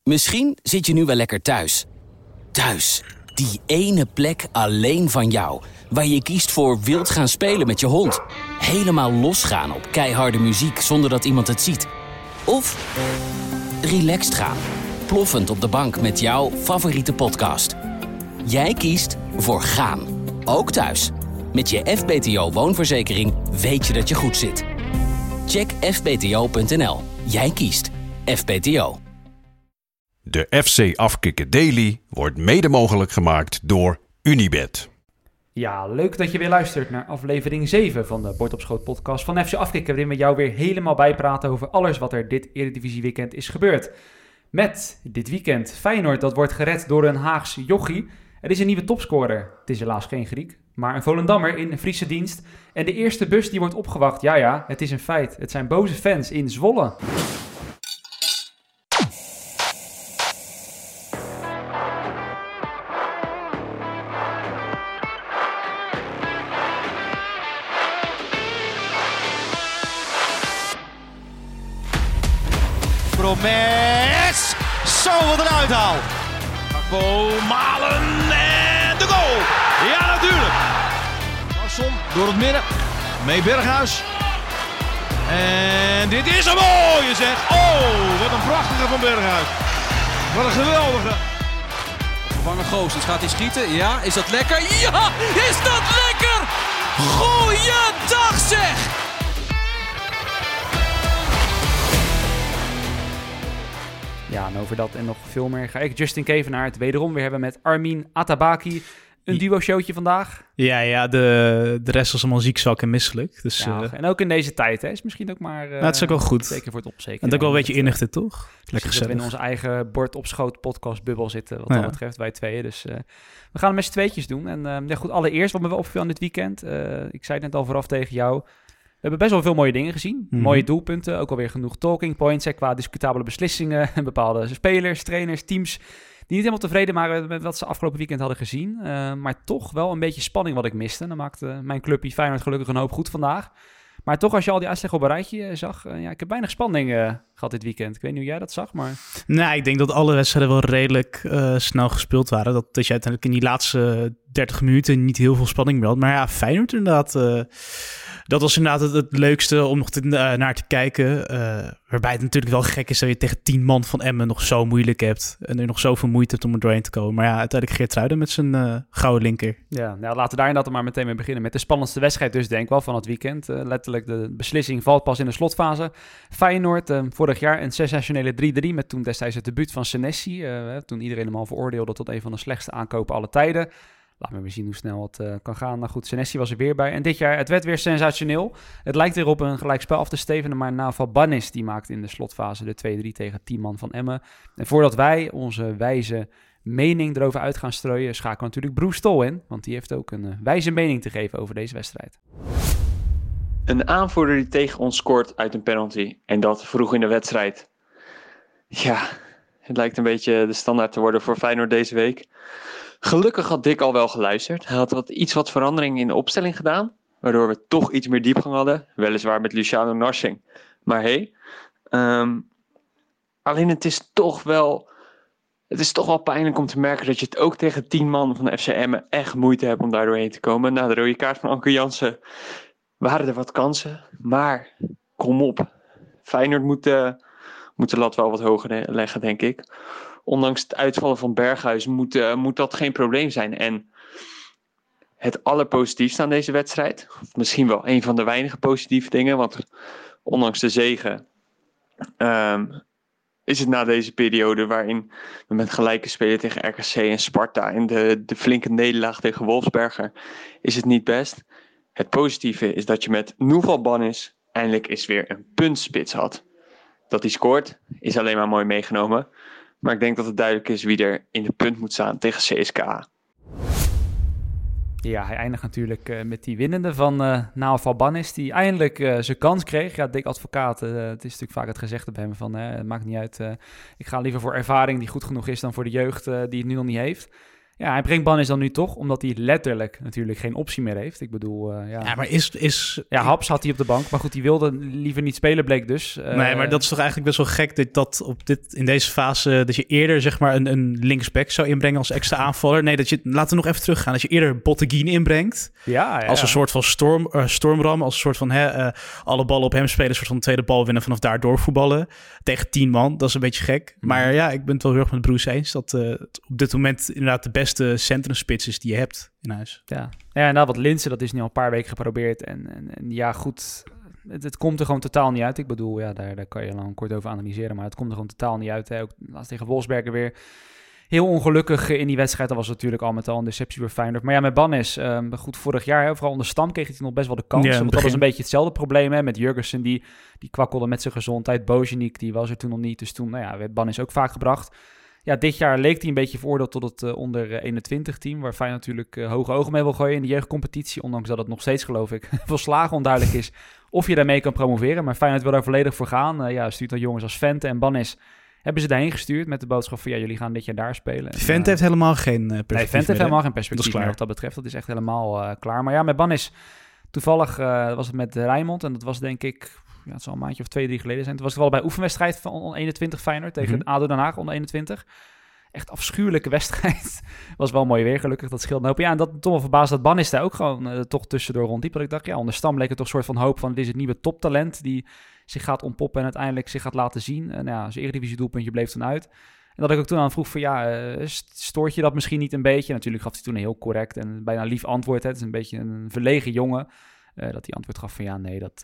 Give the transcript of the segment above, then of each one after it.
Misschien zit je nu wel lekker thuis. Thuis, die ene plek alleen van jou. Waar je kiest voor wild gaan spelen met je hond. Helemaal losgaan op keiharde muziek zonder dat iemand het ziet. Of relaxed gaan. Ploffend op de bank met jouw favoriete podcast. Jij kiest voor gaan. Ook thuis. Met je FBTO woonverzekering weet je dat je goed zit. Check fbto.nl. Jij kiest FBTO. De FC Afkikken Daily wordt mede mogelijk gemaakt door Unibet. Ja, leuk dat je weer luistert naar aflevering 7 van de Bord op Schoot podcast van FC Afkikken, waarin we jou weer helemaal bijpraten over alles wat er dit Eredivisie weekend is gebeurd. Met dit weekend Feyenoord, dat wordt gered door een Haagse jochie. Er is een nieuwe topscorer. Het is helaas geen Griek, maar een Volendammer in Friese dienst. En de eerste bus die wordt opgewacht, ja, het is een feit. Het zijn boze fans in Zwolle. Promes! Zo, wat een uithaal! Gakpo, Malen en de goal! Ja, natuurlijk! Larsson door het midden, mee Berghuis. En dit is een mooie zeg! Oh, wat een prachtige van Berghuis! Wat een geweldige! Vervangen Goossens, gaat hij schieten? Ja, is dat lekker? Ja, is dat lekker! Goeiedag zeg! Ja, en over dat en nog veel meer ga ik Justin Kevenaar het wederom weer hebben met Armin Atabaki. Een duo-showtje vandaag. Ja, de rest was allemaal ziek, zwak en misselijk. Dus, ja, en ook in deze tijd, hè, is misschien ook maar... het is ook wel goed. Zeker voor het opzekeren. En het ook wel een beetje inlichten, toch? Lekker gezellig. We in onze eigen Bord op Schoot podcastbubbel zitten, wat dat betreft, wij tweeën. Dus we gaan het met z'n tweetjes doen. En goed, allereerst, wat me wel opviel aan dit weekend. Ik zei het net al vooraf tegen jou. We hebben best wel veel mooie dingen gezien. Mooie doelpunten, ook alweer genoeg talking points qua discutabele beslissingen. En bepaalde spelers, trainers, teams die niet helemaal tevreden waren met wat ze afgelopen weekend hadden gezien. Maar toch wel een beetje spanning wat ik miste. Dan maakte mijn clubje Feyenoord gelukkig een hoop goed vandaag. Maar toch, als je al die uitslag op een rijtje zag... ik heb weinig spanning gehad dit weekend. Ik weet niet hoe jij dat zag, maar... Nou, ik denk dat alle wedstrijden wel redelijk snel gespeeld waren. Dat je uiteindelijk in die laatste 30 minuten niet heel veel spanning meer had. Maar ja, Feyenoord inderdaad... dat was inderdaad het leukste om nog naar te kijken. Waarbij het natuurlijk wel gek is dat je tegen 10 man van Emmen nog zo moeilijk hebt. En er nog zoveel moeite hebt om er doorheen te komen. Maar ja, uiteindelijk Geertruiden met zijn gouden linker. Ja, nou, laten we daar inderdaad maar meteen mee beginnen. Met de spannendste wedstrijd dus, denk ik wel, van het weekend. Letterlijk, de beslissing valt pas in de slotfase. Feyenoord, vorig jaar een sensationele 3-3... met toen destijds het debuut van Senesi. Toen iedereen hem al veroordeelde tot een van de slechtste aankopen aller tijden. Laat me weer zien hoe snel het kan gaan. Nou goed, Senesi was er weer bij. En dit jaar, het werd weer sensationeel. Het lijkt weer op een gelijkspel af te stevenen. Maar Naval Bannis, die maakt in de slotfase de 2-3 tegen 10 man van Emmen. En voordat wij onze wijze mening erover uit gaan strooien... schakelen natuurlijk Broes Stol in. Want die heeft ook een wijze mening te geven over deze wedstrijd. Een aanvoerder die tegen ons scoort uit een penalty. En dat vroeg in de wedstrijd. Ja, het lijkt een beetje de standaard te worden voor Feyenoord deze week. Gelukkig had Dick al wel geluisterd. Hij had iets verandering in de opstelling gedaan. Waardoor we toch iets meer diepgang hadden. Weliswaar met Luciano Narsing. Maar alleen het is toch wel pijnlijk om te merken dat je het ook tegen 10 man van de FC Emmen echt moeite hebt om daar doorheen te komen. Na de rode kaart van Anke Jansen waren er wat kansen. Maar kom op. Feyenoord moet de lat wel wat hoger leggen, denk ik. Ondanks het uitvallen van Berghuis moet dat geen probleem zijn. En het allerpositiefste aan deze wedstrijd, of misschien wel een van de weinige positieve dingen, want ondanks de zege is het na deze periode waarin we met gelijke spelen tegen RKC en Sparta en de flinke nederlaag tegen Wolfsberger, is het niet best. Het positieve is dat je met Nouvel Bannis eindelijk eens weer een puntspits had. Dat hij scoort is alleen maar mooi meegenomen. Maar ik denk dat het duidelijk is wie er in de punt moet staan tegen CSKA. Ja, hij eindigt natuurlijk met die winnende van Naval Bannis, die eindelijk zijn kans kreeg. Ja, Dick Advocaat, het is natuurlijk vaak het gezegde bij hem van, het maakt niet uit. Ik ga liever voor ervaring die goed genoeg is dan voor de jeugd die het nu nog niet heeft. Ja, hij brengt Bannis dan nu toch, omdat hij letterlijk natuurlijk geen optie meer heeft. Ik bedoel, Ja, maar is... Ja, Haps had hij op de bank, maar goed, die wilde liever niet spelen, bleek dus. Nee, maar dat is toch eigenlijk best wel gek dat in deze fase, dat je eerder zeg maar een linksback zou inbrengen als extra aanvaller. Nee, laten we nog even teruggaan. Dat je eerder Botteguin inbrengt, als een soort van stormram, als een soort van alle ballen op hem spelen, een soort van tweede bal winnen, vanaf daar doorvoetballen tegen 10 man. Dat is een beetje gek. Maar ja, ik ben het wel heel erg met Bruce eens dat het op dit moment inderdaad de beste centrumspits is die je hebt in huis. Ja, nou wat Linssen, dat is nu al een paar weken geprobeerd. En ja, goed, het komt er gewoon totaal niet uit. Ik bedoel, ja, daar kan je lang kort over analyseren, maar het komt er gewoon totaal niet uit. Hè. Ook laatst tegen Wolfsberger weer heel ongelukkig in die wedstrijd. Dat was natuurlijk al met al een deceptie voor Feyenoord. Maar ja, met Bannis, goed, vorig jaar, vooral onder Stam, kreeg hij nog best wel de kans. Want dat was een beetje hetzelfde probleem, hè, met Jurgensen, die kwakkelde met zijn gezondheid. Bozeniek, die was er toen nog niet. Dus toen, werd Bannis ook vaak gebracht. Ja, dit jaar leek hij een beetje veroordeeld tot het onder 21 team, waar Feyenoord natuurlijk hoge ogen mee wil gooien in de jeugdcompetitie, ondanks dat het nog steeds, geloof ik, volslagen onduidelijk is of je daarmee kan promoveren. Maar Feyenoord wil daar volledig voor gaan. Stuurt dan jongens als Vente en Bannis, hebben ze daarheen gestuurd met de boodschap van jullie gaan dit jaar daar spelen. Vente heeft helemaal geen perspectief. Nee, Vente heeft helemaal geen perspectief meer wat dat betreft. Dat is echt helemaal klaar. Maar ja, met Bannis, toevallig was het met Rijnmond en dat was denk ik, het zal een maandje of 2-3 geleden zijn. Toen was het wel bij oefenwedstrijd van onder 21 Feyenoord tegen ADO Den Haag onder 21. Echt afschuwelijke wedstrijd. Was wel mooi weer, gelukkig. Dat scheelt een hoop. Ja, en dat toch wel verbaasd dat Bannis daar ook gewoon toch tussendoor rondliep. Dat ik dacht, ja, onder Stam leek het toch een soort van hoop van dit is het nieuwe toptalent die zich gaat ontpoppen en uiteindelijk zich gaat laten zien. Zijn Eredivisie doelpuntje bleef toen uit. En dat ik ook toen aan vroeg van stoort je dat misschien niet een beetje? Natuurlijk gaf hij toen een heel correct en bijna lief antwoord. Het is een beetje een verlegen jongen. Dat hij antwoord gaf van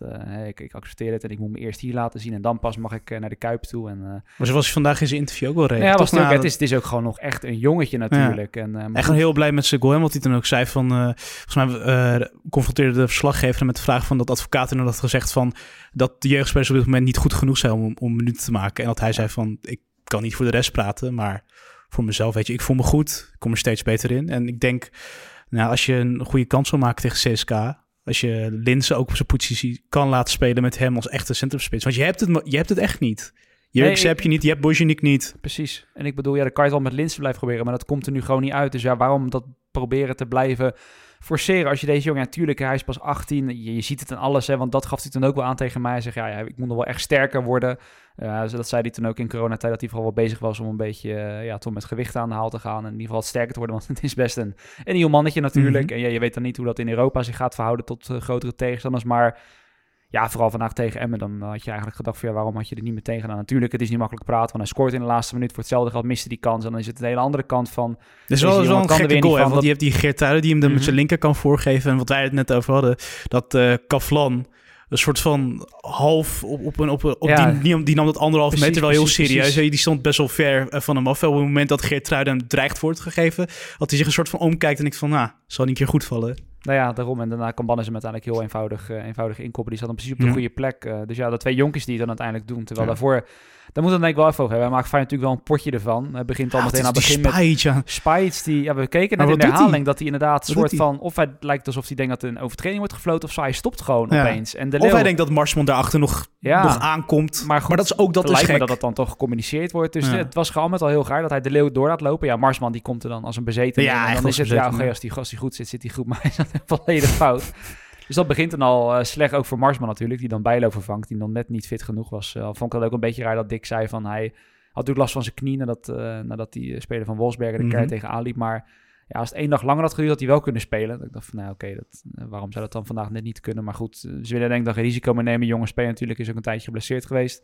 ik accepteer het en ik moet me eerst hier laten zien en dan pas mag ik naar de Kuip toe. Maar zo was hij vandaag in zijn interview ook wel redelijk. Ja, het is ook gewoon nog echt een jongetje natuurlijk. Ja. En gewoon heel blij met zijn goal. En wat hij dan ook zei van, volgens mij confronteerde de verslaggever met de vraag van dat advocaat en had gezegd van dat de jeugdspelers op dit moment niet goed genoeg zijn om minuten te maken. En dat hij zei van, ik kan niet voor de rest praten, maar voor mezelf, weet je, ik voel me goed. Ik kom er steeds beter in. En ik denk, als je een goede kans wil maken tegen CSK, als je Linssen ook op zijn positie kan laten spelen met hem als echte centrumspits. Want je hebt het echt niet. Jurgensen heb je niet, je hebt Bozeniek niet. Precies. En ik bedoel, dan kan je het wel met Linssen blijven proberen, maar dat komt er nu gewoon niet uit. Dus ja, waarom dat proberen te blijven forceren? Als je deze jongen, natuurlijk, hij is pas 18, je ziet het in alles, hè, want dat gaf hij toen ook wel aan tegen mij. Hij zegt, ik moet nog wel echt sterker worden. Dat zei hij toen ook in coronatijd, dat hij vooral wel bezig was om een beetje toch met gewicht aan de haal te gaan en in ieder geval wat sterker te worden, want het is best een nieuw mannetje natuurlijk. En je weet dan niet hoe dat in Europa zich gaat verhouden tot grotere tegenstanders, maar ja, vooral vandaag tegen Emmen, dan had je eigenlijk gedacht van waarom had je er niet meteen gedaan? Natuurlijk, het is niet makkelijk praten, want hij scoort in de laatste minuut voor hetzelfde geld, miste die kans en dan is het de hele andere kant van. Dat is wel een gekke goal, want je hebt die Geertruiden die hem dan met zijn linker kan voorgeven en wat wij het net over hadden, dat Kaflan een soort van half die nam dat 1,5 meter wel heel serieus. Die stond best wel ver van hem af. Op het moment dat Geertruiden dreigt wordt gegeven, had hij zich een soort van omkijkt en ik van, zal niet een keer goed vallen. Nou ja, daarom. En daarna kan Bannis hem uiteindelijk heel eenvoudig inkoppen. Die zat dan precies op de goede plek. Dus ja, de 2 jonkies die het dan uiteindelijk doen. Terwijl daarvoor, daar moeten we denk ik wel even over hebben. Hij maakt Feyenoord natuurlijk wel een potje ervan. Hij begint al meteen aan het begin met Spijts. We keken net in de herhaling dat hij inderdaad een soort van, of hij lijkt alsof hij denkt dat er een overtreding wordt gefloten of zo. Hij stopt gewoon opeens. En of hij denkt dat Marsman daarachter nog aankomt. Maar dat is ook dat is gek. Dat het dan toch gecommuniceerd wordt. Dus het was gewoon met al heel gaar dat hij de Leeuw door laat lopen. Ja, Marsman die komt er dan als een bezeten. Ja, en dan is het als die goed zit hij goed. Maar hij zat volledig fout. Dus dat begint dan al slecht, ook voor Marsman natuurlijk, die dan Bijlo vervangt, die dan net niet fit genoeg was. Vond ik dat ook een beetje raar dat Dick zei van hij had natuurlijk last van zijn knie nadat die speler van Wolfsberger de keihard tegen aanliep. Maar ja, als het 1 dag langer had geduurd, had hij wel kunnen spelen. Ik dacht van waarom zou dat dan vandaag net niet kunnen? Maar goed, ze willen denk ik dan geen risico meer nemen. Jonge speler natuurlijk is ook een tijdje geblesseerd geweest.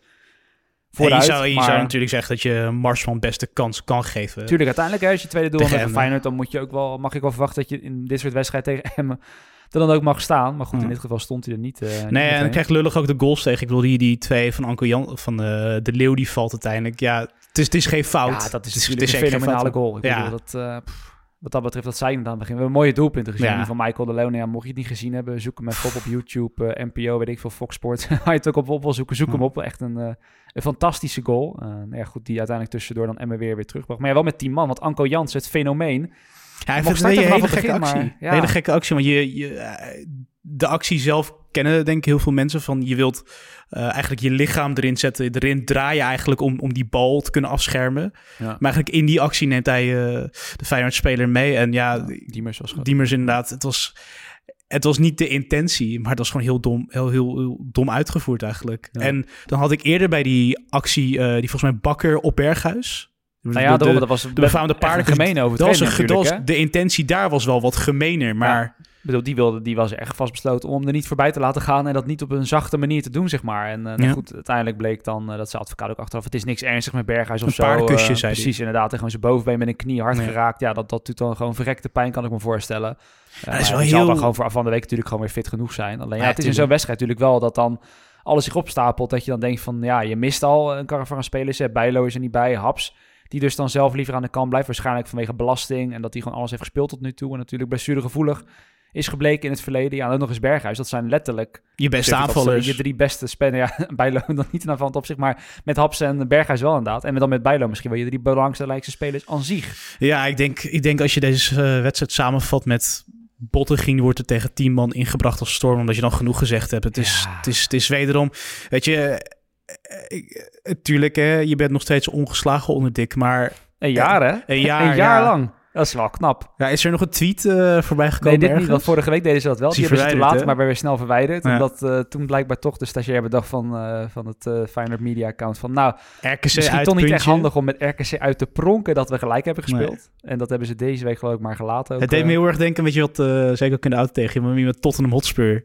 Je zou natuurlijk zeggen dat je Marsman best de kans kan geven. Tuurlijk, uiteindelijk als je tweede doel tegen Feyenoord, dan mag ik wel verwachten dat je in dit soort wedstrijden tegen Emmen dan ook mag staan. Maar goed, in dit geval stond hij er niet. En dan krijgt lullig ook de goals tegen. Ik bedoel, die 2 van Anko Jan, van de Leeuw, die valt uiteindelijk. Ja, het is geen fout. Ja, dat is een fenomenale goal. Ik bedoel, wat dat betreft, dat zei ik aan het begin. We hebben mooie doelpunten gezien. Die van Michael de Leeuw. Mocht je het niet gezien hebben, zoek hem even op YouTube, NPO, weet ik veel, Fox Sports. Ga je het ook op wil zoeken, zoek hem op. Echt een fantastische goal. Goed, die uiteindelijk tussendoor dan Emmen weer terugbracht. Maar ja, wel met 10 man. Want Anko Jans, het fenomeen, Ja, ik vind het een hele gekke actie. Ja. Hele gekke actie, want de actie zelf kennen denk ik heel veel mensen van. Je wilt eigenlijk je lichaam erin zetten, erin draaien eigenlijk om die bal te kunnen afschermen. Ja. Maar eigenlijk in die actie neemt hij de Feyenoord-speler mee. En Diemers inderdaad, het was niet de intentie, maar het was gewoon heel dom uitgevoerd eigenlijk. Ja. En dan had ik eerder bij die actie, die volgens mij Bakker op Berghuis. Dat was de befaamde paarden gemeen over de intentie daar was wel wat gemener, maar... Ja, die was echt vastbesloten om er niet voorbij te laten gaan en dat niet op een zachte manier te doen, zeg maar. En goed, uiteindelijk bleek dan, dat zijn advocaat ook achteraf, het is niks ernstig met Berghuis of zo. Een paardenkusje, zei precies, hij. Inderdaad, en gewoon zijn bovenbeen met een knie hard geraakt. Ja, dat doet dan gewoon verrekte pijn, kan ik me voorstellen. Dat is wel die zal dan gewoon voor van de week natuurlijk gewoon weer fit genoeg zijn. Alleen het is in zo'n wedstrijd natuurlijk wel dat dan alles zich opstapelt, dat je dan denkt van, ja, je mist al een Caravan spelers, Bijlo is er niet bij, Haps, die dus dan zelf liever aan de kant blijft, waarschijnlijk vanwege belasting en dat hij gewoon alles heeft gespeeld tot nu toe en natuurlijk blessuregevoelig is gebleken in het verleden. Ja, en ook nog eens Berghuis. Dat zijn letterlijk je beste aanvallers. Je 3 beste spelers. Ja, Bijlo dan niet een aanvallend op zich, maar met Haps en Berghuis wel inderdaad. En dan met Bijlo misschien wel je 3 belangrijkste spelers aan zich. Ja, ik denk als je deze wedstrijd samenvat met Bottegien wordt er tegen 10 man ingebracht als storm, omdat je dan genoeg gezegd hebt. Het is wederom, weet je, tuurlijk, hè, je bent nog steeds ongeslagen onder Dick, maar... Een jaar, hè? Een jaar lang. Dat is wel knap. Ja, is er nog een tweet voorbij gekomen? Nee, dit niet, want vorige week deden ze dat wel. Die hebben ze te laat, maar weer snel verwijderd. Ja. Omdat toen blijkbaar toch de stagiair bedacht van het Feyenoord Media account van... Nou, RKC misschien toch niet echt handig om met RKC uit te pronken dat we gelijk hebben gespeeld. Nee. En dat hebben ze deze week geloof ik maar gelaten. Ook, het deed me heel erg denken, weet je wat, zeker ook in de auto tegen je, maar met Tottenham Hotspur.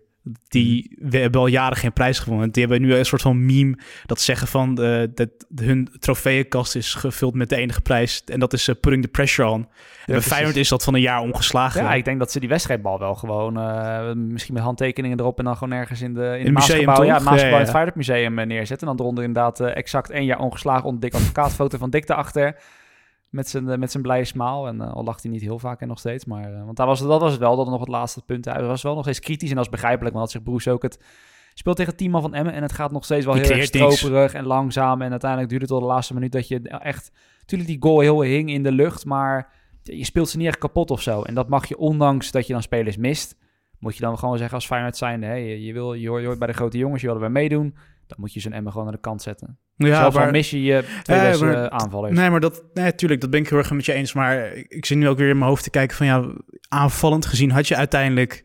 We hebben al jaren geen prijs gewonnen. Die hebben nu een soort van meme dat zeggen van dat hun trofeeënkast is gevuld met de enige prijs. En dat is putting the pressure on. En bij Feyenoord is dat van een jaar ongeslagen. Ja, ik denk dat ze die wedstrijdbal wel gewoon misschien met handtekeningen erop en dan gewoon ergens in het museum, Maasgebouw. Ja, het Maasgebouw in het Feyenoord Museum neerzetten. En dan eronder inderdaad exact 1 jaar ongeslagen onder Dick advocaat. Foto van Dick daarachter. Met zijn blije smaal. En al lacht hij niet heel vaak en nog steeds. Maar, want dat was het wel, dat nog het laatste punt. Hij was wel nog steeds kritisch en dat is begrijpelijk. Want dat zegt Broes ook. Het speelt tegen 10 man van Emmen. En het gaat nog steeds wel heel erg stroperig en langzaam. En uiteindelijk duurde het tot de laatste minuut dat je echt... Natuurlijk die goal heel hing in de lucht. Maar je speelt ze niet echt kapot of zo. En dat mag je, ondanks dat je dan spelers mist... Moet je dan gewoon zeggen als Feyenoord zijnde... Hey, je hoort bij de grote jongens, je willen weer meedoen... Dan moet je zo'n Emmen gewoon aan de kant zetten. Ja, zelfs al mis je 2 beste aanvallers. Nee, maar tuurlijk, dat ben ik heel erg met je eens. Maar ik zit nu ook weer in mijn hoofd te kijken van... ja, aanvallend gezien had je uiteindelijk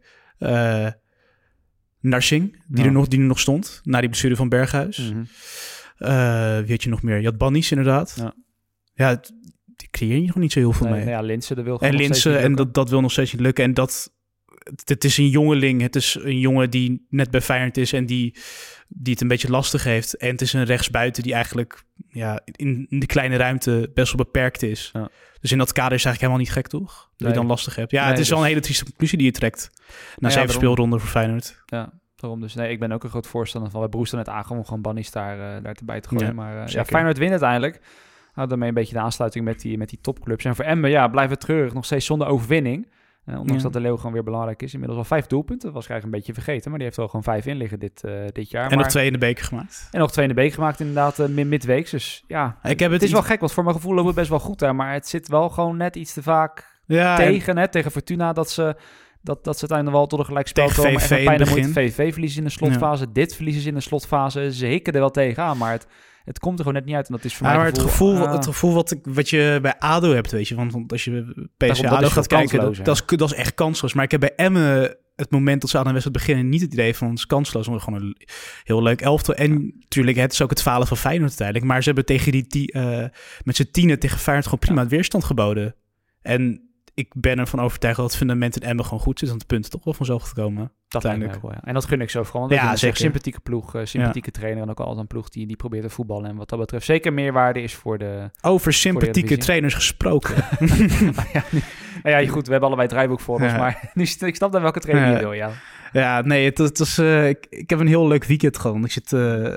Narsing... die er nog stond, na die blessure van Berghuis. Mm-hmm. Wie had je nog meer? Je had Bannies inderdaad. Ja, die creëer je nog niet zo heel veel mee. Ja, Linssen, dat wil gewoon nog steeds niet lukken. En dat wil nog steeds niet lukken. En het is een jongeling. Het is een jongen die net bij Feyenoord is en die het een beetje lastig heeft. En het is een rechtsbuiten die eigenlijk in de kleine ruimte best wel beperkt is. Ja. Dus in dat kader is het eigenlijk helemaal niet gek, toch? Dat je dan lastig hebt. Ja, het is wel een hele trieste conclusie die je trekt na 7 speelronden voor Feyenoord. Ja, daarom dus. Nee, ik ben ook een groot voorstander van. Bij Broes dan net aangekomen om gewoon Bannies daar erbij te gooien. Ja, maar Feyenoord wint uiteindelijk. Nou, daarmee een beetje de aansluiting met die topclubs. En voor Emmen, blijven treurig. Nog steeds zonder overwinning. Ondanks dat de Leeuw gewoon weer belangrijk is. Inmiddels al 5 doelpunten. Dat was eigenlijk een beetje vergeten. Maar die heeft er al gewoon 5 in liggen dit jaar. En nog 2 in de beker gemaakt. En nog 2 in de beker gemaakt inderdaad midweeks. Dus ja, het is wel gek. Want voor mijn gevoel loopt het best wel goed daar. Maar het zit wel gewoon net iets te vaak tegen. Tegen Fortuna dat ze uiteindelijk wel tot een gelijkspel komen. VV en pijn moet VV verliezen in de slotfase. Ja. Dit verliezen ze in de slotfase. Ze hikken er wel tegenaan. Maar het komt er gewoon net niet uit. En dat is voor mij het gevoel wat je bij ADO hebt, weet je. Want als je PSV ADO gaat kijken, dat is echt kansloos. Maar ik heb bij Emmen het moment dat ze aan een wedstrijd beginnen niet het idee van het is kansloos. Maar gewoon een heel leuk elftal. En natuurlijk, het is ook het falen van Feyenoord uiteindelijk. Maar ze hebben tegen met z'n 10 tegen Feyenoord gewoon prima het weerstand geboden. En ik ben ervan overtuigd dat het fundament in Emmen gewoon goed zit. Want het punt toch wel vanzelf gekomen. Dat uiteindelijk. Wel, ja. En dat gun ik zo gewoon. Dat is een sympathieke ploeg, sympathieke trainer. En ook altijd een ploeg die probeert te voetballen. En wat dat betreft zeker meerwaarde is voor de... Over sympathieke trainers gesproken. Goed, we hebben allebei het draaiboek voor ons. Maar nu, ik snap dan welke trainer je wil, Ja, nee, ik heb een heel leuk weekend gewoon. Ik zit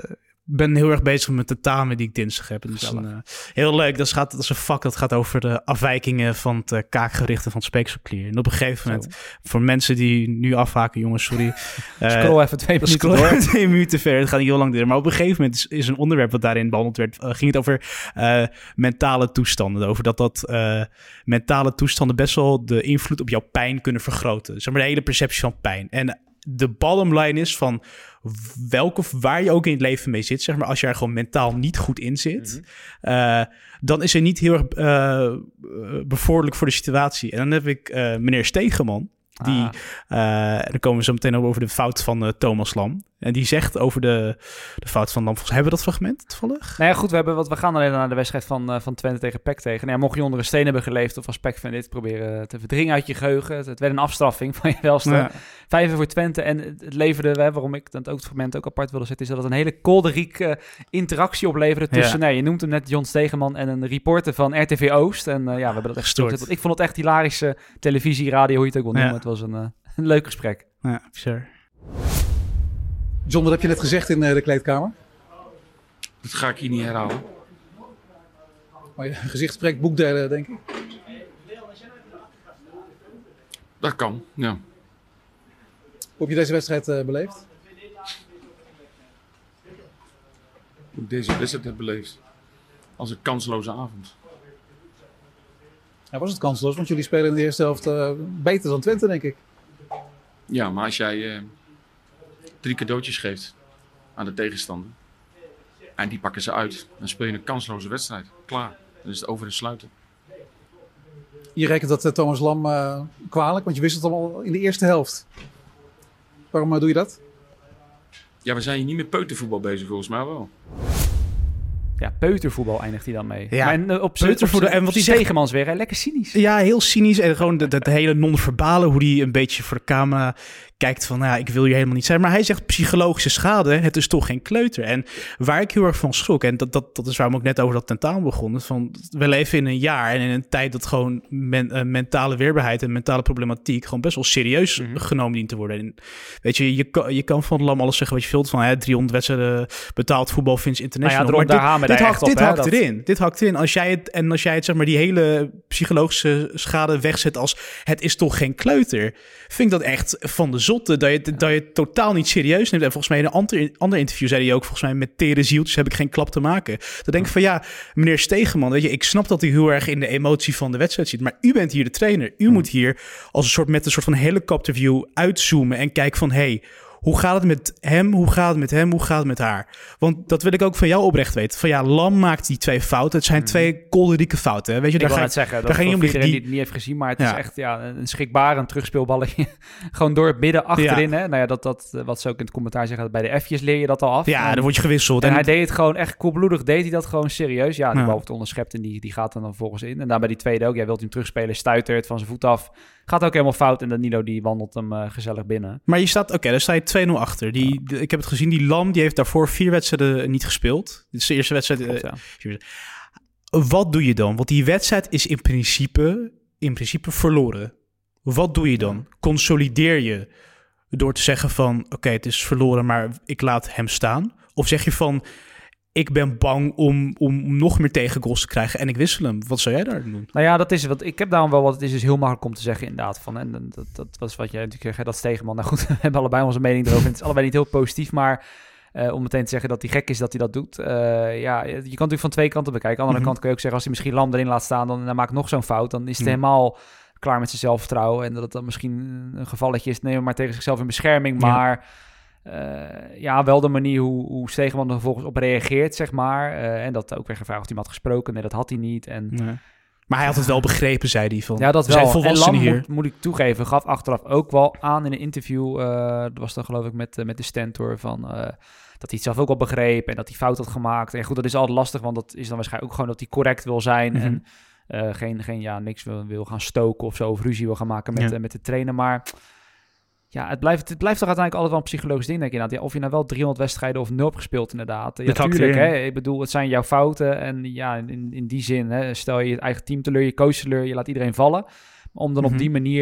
ben heel erg bezig met de tentamen die ik dinsdag heb. Dus heel leuk. Dat is een vak dat gaat over de afwijkingen van het kaakgerichten van het speekselklier. En op een gegeven moment, voor mensen die nu afhaken, jongens, sorry. Scroll even 2 minuten door. 2 minuten verder. Het gaat niet heel lang duren. Maar op een gegeven moment is een onderwerp wat daarin behandeld werd. Ging het over mentale toestanden. Over dat mentale toestanden best wel de invloed op jouw pijn kunnen vergroten. Zeg maar de hele perceptie van pijn. En de bottom line is van waar je ook in het leven mee zit, zeg maar, als je er gewoon mentaal niet goed in zit, dan is het niet heel erg bevorderlijk voor de situatie. En dan heb ik meneer Stegeman, die, dan komen we zo meteen over de fout van Thomas Lam. En die zegt over de fout van Lam. Hebben we dat fragment toevallig? Nou ja, goed, we gaan alleen naar de wedstrijd van Twente tegen PEC tegen. Nou ja, mocht je onder een steen hebben geleefd of als PEC-fan dit proberen te verdringen uit je geheugen. Het werd een afstraffing van je welste. Ja. 5 voor Twente en het leverde, waarom ik dat ook het fragment ook apart wilde zetten, is dat het een hele kolderieke interactie opleverde tussen, je noemt hem net John Stegeman en een reporter van RTV Oost. En we hebben dat echt gestoord. Ik vond het echt hilarische televisie, radio, hoe je het ook wil noemen. Het was een leuk gesprek. Ja, sure. John, wat heb je net gezegd in de kleedkamer? Dat ga ik hier niet herhalen. Maar je gezicht spreekt boekdelen, denk ik. Dat kan, ja. Hoe heb je deze wedstrijd beleefd? Hoe ik deze wedstrijd heb beleefd? Als een kansloze avond. Ja, was het kansloos? Want jullie spelen in de eerste helft beter dan Twente, denk ik. Ja, maar als jij 3 cadeautjes geeft aan de tegenstander en die pakken ze uit, dan speel je een kansloze wedstrijd. Klaar. Dan is het over en sluiten. Je rekent dat Thomas Lam kwalijk, want je wist het allemaal in de eerste helft. Waarom doe je dat? Ja, we zijn hier niet met peutervoetbal bezig, volgens mij wel. Ja, peutervoetbal eindigt hij dan mee. Ja, maar op peutervoetbal. En wat die Stegemans weer, lekker cynisch. Ja, heel cynisch. En gewoon dat hele non-verbale, hoe die een beetje voor de camera kijkt van, ik wil hier helemaal niet zijn. Maar hij zegt psychologische schade, het is toch geen kleuter. En waar ik heel erg van schrok, en dat is waarom ik net over dat tentamen begon. Van, we leven in een jaar en in een tijd dat gewoon mentale weerbaarheid en mentale problematiek gewoon best wel serieus genomen dient te worden. En weet je kan van Lam alles zeggen wat je wilt van 300 wedstrijden betaald voetbal Fins International. Maar dit hakt erin. Als jij het zeg maar die hele psychologische schade wegzet als het is toch geen kleuter, vind ik dat echt van de zotte, dat je het totaal niet serieus neemt. En volgens mij in een ander interview zei hij ook, volgens mij met tere zieltjes heb ik geen klap te maken. Dan denk ik van meneer Stegeman, weet je, ik snap dat hij heel erg in de emotie van de wedstrijd zit, maar u bent hier de trainer. U moet hier met een soort van helikopterview uitzoomen en kijken van, hoe gaat het met hem? Hoe gaat het met hem? Hoe gaat het met haar? Want dat wil ik ook van jou oprecht weten. Van Lam maakt die 2 fouten. Het zijn 2 kolderieke fouten. Hè? Weet je, ik wil net zeggen, dat voor iedereen die het niet heeft gezien, maar het is echt een schrikbarend terugspeelballetje. Gewoon door het midden achterin. Hè? Nou ja, dat wat ze ook in het commentaar zeggen, bij de F'jes leer je dat al af. Ja, dan word je gewisseld. En hij deed het gewoon echt koelbloedig. Deed hij dat gewoon serieus? Ja, die bal wordt onderschept en die gaat dan volgens in. En dan bij die tweede ook. Jij wilt hem terugspelen, stuitert van zijn voet af. Gaat ook helemaal fout en Danilo die wandelt hem gezellig binnen. Maar je daar sta je 2-0 achter. Ik heb het gezien, die Lam die heeft daarvoor 4 wedstrijden niet gespeeld. Dit is de eerste wedstrijd. Wat doe je dan? Want die wedstrijd is in principe verloren. Wat doe je dan? Consolideer je door te zeggen van, oké, het is verloren, maar ik laat hem staan? Of zeg je van, ik ben bang om nog meer tegengoals te krijgen en ik wissel hem. Wat zou jij daar doen? Nou ja, dat is wat. Ik heb daarom wel wat. Het is dus heel makkelijk om te zeggen inderdaad van. En dat was wat jij natuurlijk zegt. Dat Stegeman. Nou goed, we hebben allebei onze mening erover. Het is allebei niet heel positief, maar om meteen te zeggen dat hij gek is dat hij dat doet. Je kan natuurlijk van 2 kanten bekijken. Aan de andere kant kun je ook zeggen, als hij misschien Lam erin laat staan, dan maakt nog zo'n fout. Dan is het helemaal klaar met zijn zelfvertrouwen en dat het dan misschien een gevalletje is. Nee, maar tegen zichzelf in bescherming, maar. Wel de manier hoe Stegeman er vervolgens op reageert, zeg maar. En dat ook weer gevraagd of hij had gesproken. Nee, dat had hij niet. Maar hij had het wel begrepen, zei hij. Van, ja, dat wel. En Lam, moet ik toegeven, gaf achteraf ook wel aan in een interview. Dat was dan geloof ik met de Stentor van dat hij het zelf ook wel begreep en dat hij fout had gemaakt. En goed, dat is altijd lastig, want dat is dan waarschijnlijk ook gewoon dat hij correct wil zijn en niks wil gaan stoken of zo, of ruzie wil gaan maken met de trainer. Maar ja, het blijft toch uiteindelijk altijd wel een psychologisch ding, denk ik. Inderdaad. Of je nou wel 300 wedstrijden of 0 hebt gespeeld, inderdaad. Ja, natuurlijk, hè. Ik bedoel, het zijn jouw fouten. En ja, in die zin, hè, stel je het eigen team teleur, je coach teleur, je laat iedereen vallen. Om dan op die manier, want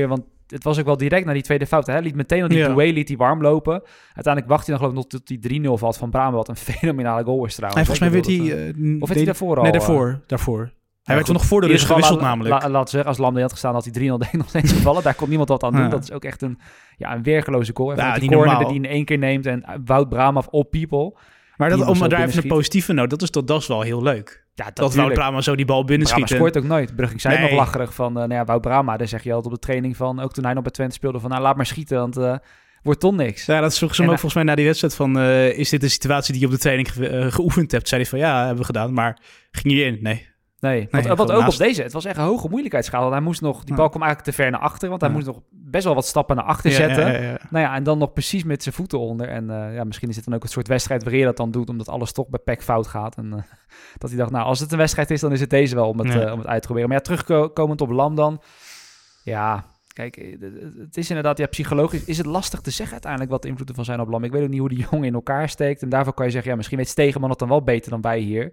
het was ook wel direct na die tweede fout. Hij liet meteen al die Doué liet die warm lopen. Uiteindelijk wacht hij dan geloof ik nog tot die 3-0 valt van Bramel. Wat een fenomenale goal is trouwens. Volgens mij werd hij... of werd hij daarvoor al? Nee, daarvoor. Hij werd er nog voor de rust gewisseld namelijk. Laten zeggen, als Lam had gestaan, had hij 3-0 denk ik nog steeds gevallen. Daar kon niemand wat aan doen. Dat is ook echt een weergeloze goal. Die corner die in 1 keer neemt en Wout Brama of all people. Maar om daar even een positieve noot, dat is wel heel leuk. Ja, dat Wout Brama zo die bal binnenschiet. Brama scoort ook nooit. Brugging zei nog lacherig van, Wout Brama, daar zeg je altijd op de training van, ook toen hij nog bij Twente speelde, van laat maar schieten, want wordt toch niks. Ja, dat vroeg ze hem ook volgens mij na die wedstrijd van, is dit een situatie die je op de training geoefend hebt? Zei hij van, ja, hebben we gedaan, maar ging je in? Nee, wat ook op deze, het was echt een hoge moeilijkheidsschaal. Hij moest nog, die bal kwam eigenlijk te ver naar achter, want hij moest nog best wel wat stappen naar achter zetten. Ja. En dan nog precies met zijn voeten onder. En misschien is het dan ook een soort wedstrijd waarin je dat dan doet, omdat alles toch bij PEC fout gaat. En dat hij dacht, als het een wedstrijd is, dan is het deze wel om het uit te proberen. Maar terugkomend op Lam dan. Ja, kijk, het is inderdaad, psychologisch is het lastig te zeggen uiteindelijk wat de invloeden van zijn op Lam. Ik weet ook niet hoe die jongen in elkaar steekt. En daarvoor kan je zeggen, misschien weet Stegeman het dan wel beter dan wij hier.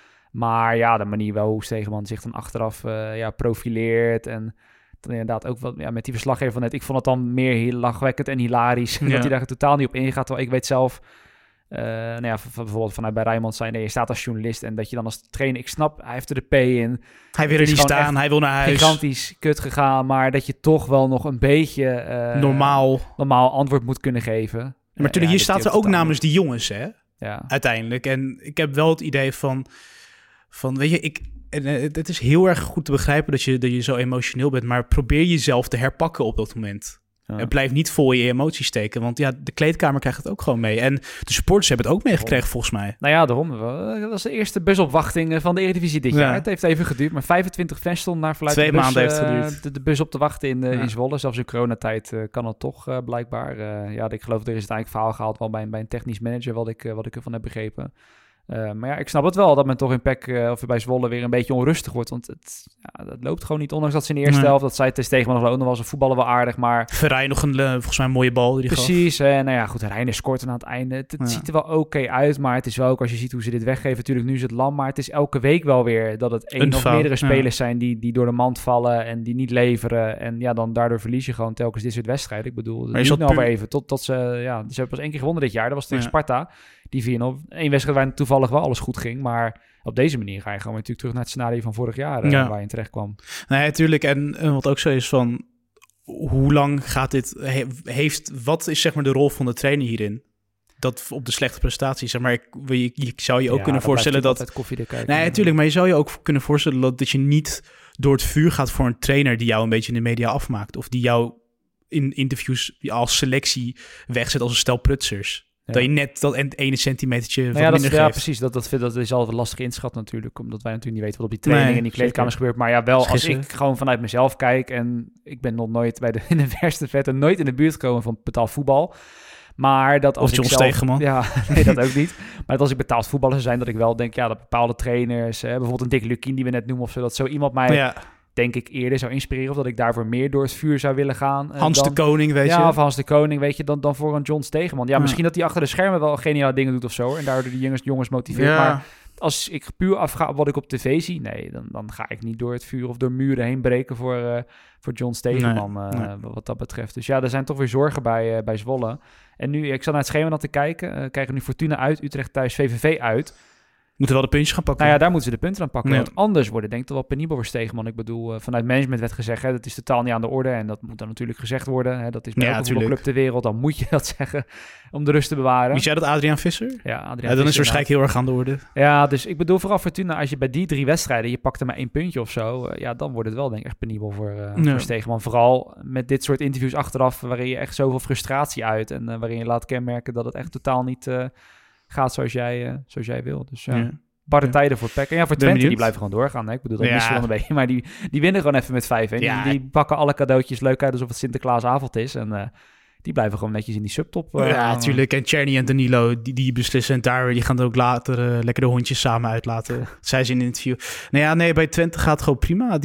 Maar de manier wel hoe Stegeman zich dan achteraf profileert. En dan inderdaad ook wat met die verslaggever van net. Ik vond het dan meer heel lachwekkend en hilarisch. Dat hij daar totaal niet op ingaat. Terwijl ik weet zelf, bijvoorbeeld vanuit bij Rijnmond zijn, je staat als journalist. En dat je dan als trainer, ik snap, hij heeft er de P in. Hij wil er niet staan, hij wil naar huis. Gigantisch kut gegaan. Maar dat je toch wel nog een beetje normaal antwoord moet kunnen geven. Maar natuurlijk, hier staat er ook namens die jongens, hè? Ja. Uiteindelijk. En ik heb wel het idee van weet je, het is heel erg goed te begrijpen dat je zo emotioneel bent, maar probeer jezelf te herpakken op dat moment. Ja. En blijf niet vol in je emoties steken, want de kleedkamer krijgt het ook gewoon mee. En de supporters hebben het ook meegekregen, volgens mij. Nou ja, daarom. Dat was de eerste busopwachting van de Eredivisie dit jaar. Het heeft even geduurd, maar 25 fans stonden naar verluidt 2 maanden heeft het geduurd. De bus op te wachten in Zwolle. Zelfs in coronatijd kan het toch blijkbaar. Ik geloof er is het eigenlijk verhaal gehaald wel bij een technisch manager, wat ik ervan heb begrepen. Maar ik snap het wel dat men toch in PEC of bij Zwolle weer een beetje onrustig wordt. Want het loopt gewoon niet. Ondanks dat ze in de eerste helft, dat zij het tegen nog was, een voetballen wel aardig. Maar Verrij nog volgens mij een mooie bal. Die precies. Goed, Reijnen scoort aan het einde. Het ziet er wel oké uit, maar het is wel ook als je ziet hoe ze dit weggeven. Natuurlijk, nu is het Lam, maar het is elke week wel weer dat het één of meerdere spelers zijn die door de mand vallen en die niet leveren. En dan daardoor verlies je gewoon telkens dit soort wedstrijden. Ik bedoel, het duurt nou weer even tot ze hebben pas 1 keer gewonnen dit jaar. Dat was tegen Sparta. Die 4-0. Eén wedstrijd waar toevallig wel alles goed ging. Maar op deze manier ga je gewoon natuurlijk terug naar het scenario van vorig jaar waar je in terecht kwam. Nee, natuurlijk. En wat ook zo is van, hoe lang gaat dit... Wat is zeg maar de rol van de trainer hierin? Dat op de slechte prestaties, zeg maar, je zou je ook kunnen voorstellen dat... Nee, natuurlijk, maar je zou je ook kunnen voorstellen dat je niet door het vuur gaat voor een trainer die jou een beetje in de media afmaakt. Of die jou in interviews als selectie wegzet als een stel prutsers. Ja. Dat je net dat ene centimetertje minder geeft. Ja, precies. Dat is altijd lastig inschat natuurlijk. Omdat wij natuurlijk niet weten wat op die training en die kleedkamers gebeurt. Maar wel, als ik gewoon vanuit mezelf kijk... en ik ben nog nooit in de verste vette... nooit in de buurt gekomen van betaald voetbal. Maar dat als of John Stegeman. Ja, nee, dat ook niet. Maar dat als ik betaald voetballer zou zijn... dat ik wel denk, dat bepaalde trainers... bijvoorbeeld een Dick Lukien die we net noemen of zo... dat zo iemand mij... denk ik eerder zou inspireren... of dat ik daarvoor meer door het vuur zou willen gaan. Hans de Koning, weet je. Ja, of Hans de Koning, weet je, dan voor een John Stegeman. Ja, misschien dat hij achter de schermen wel geniale dingen doet of zo... en daardoor die jongens motiveert. Ja. Maar als ik puur afga op wat ik op tv zie... nee, dan ga ik niet door het vuur of door muren heen breken... voor John Stegeman, wat dat betreft. Dus er zijn toch weer zorgen bij Zwolle. En nu, ik zat naar het schema dan te kijken... krijgen nu Fortuna uit, Utrecht thuis, VVV uit... Moeten wel de puntjes gaan pakken. Nou ja, daar moeten ze de punten aan pakken. Ja. Want anders wordt het denk ik toch wel penibel voor Stegeman. Ik bedoel, vanuit management werd gezegd... dat is totaal niet aan de orde. En dat moet dan natuurlijk gezegd worden. Hè. Dat is bij elke club ter wereld. Dan moet je dat zeggen om de rust te bewaren. Wist jij dat Adriaan Visser? Ja, Adriaan Visser. Dan is waarschijnlijk heel erg aan de orde. Ja, dus ik bedoel vooral Fortuna... als je bij die 3 wedstrijden... je pakt er maar 1 puntje of zo... dan wordt het wel denk ik echt penibel voor Stegeman. Vooral met dit soort interviews achteraf... waarin je echt zoveel frustratie uit... en waarin je laat kenmerken dat het echt totaal niet gaat zoals jij wil. Dus ja. Barre tijden voor PEC. En voor Twente, die blijven gewoon doorgaan. Hè? Ik bedoel, dat missen we een beetje. Maar die winnen gewoon even met 5. Die pakken alle cadeautjes leuk uit alsof het Sinterklaasavond is. En die blijven gewoon netjes in die subtop. Ja, natuurlijk. En Czerny en Danilo, die beslissen. En die gaan er ook later lekker de hondjes samen uitlaten. Zij ze in een interview. Bij Twente gaat het gewoon prima.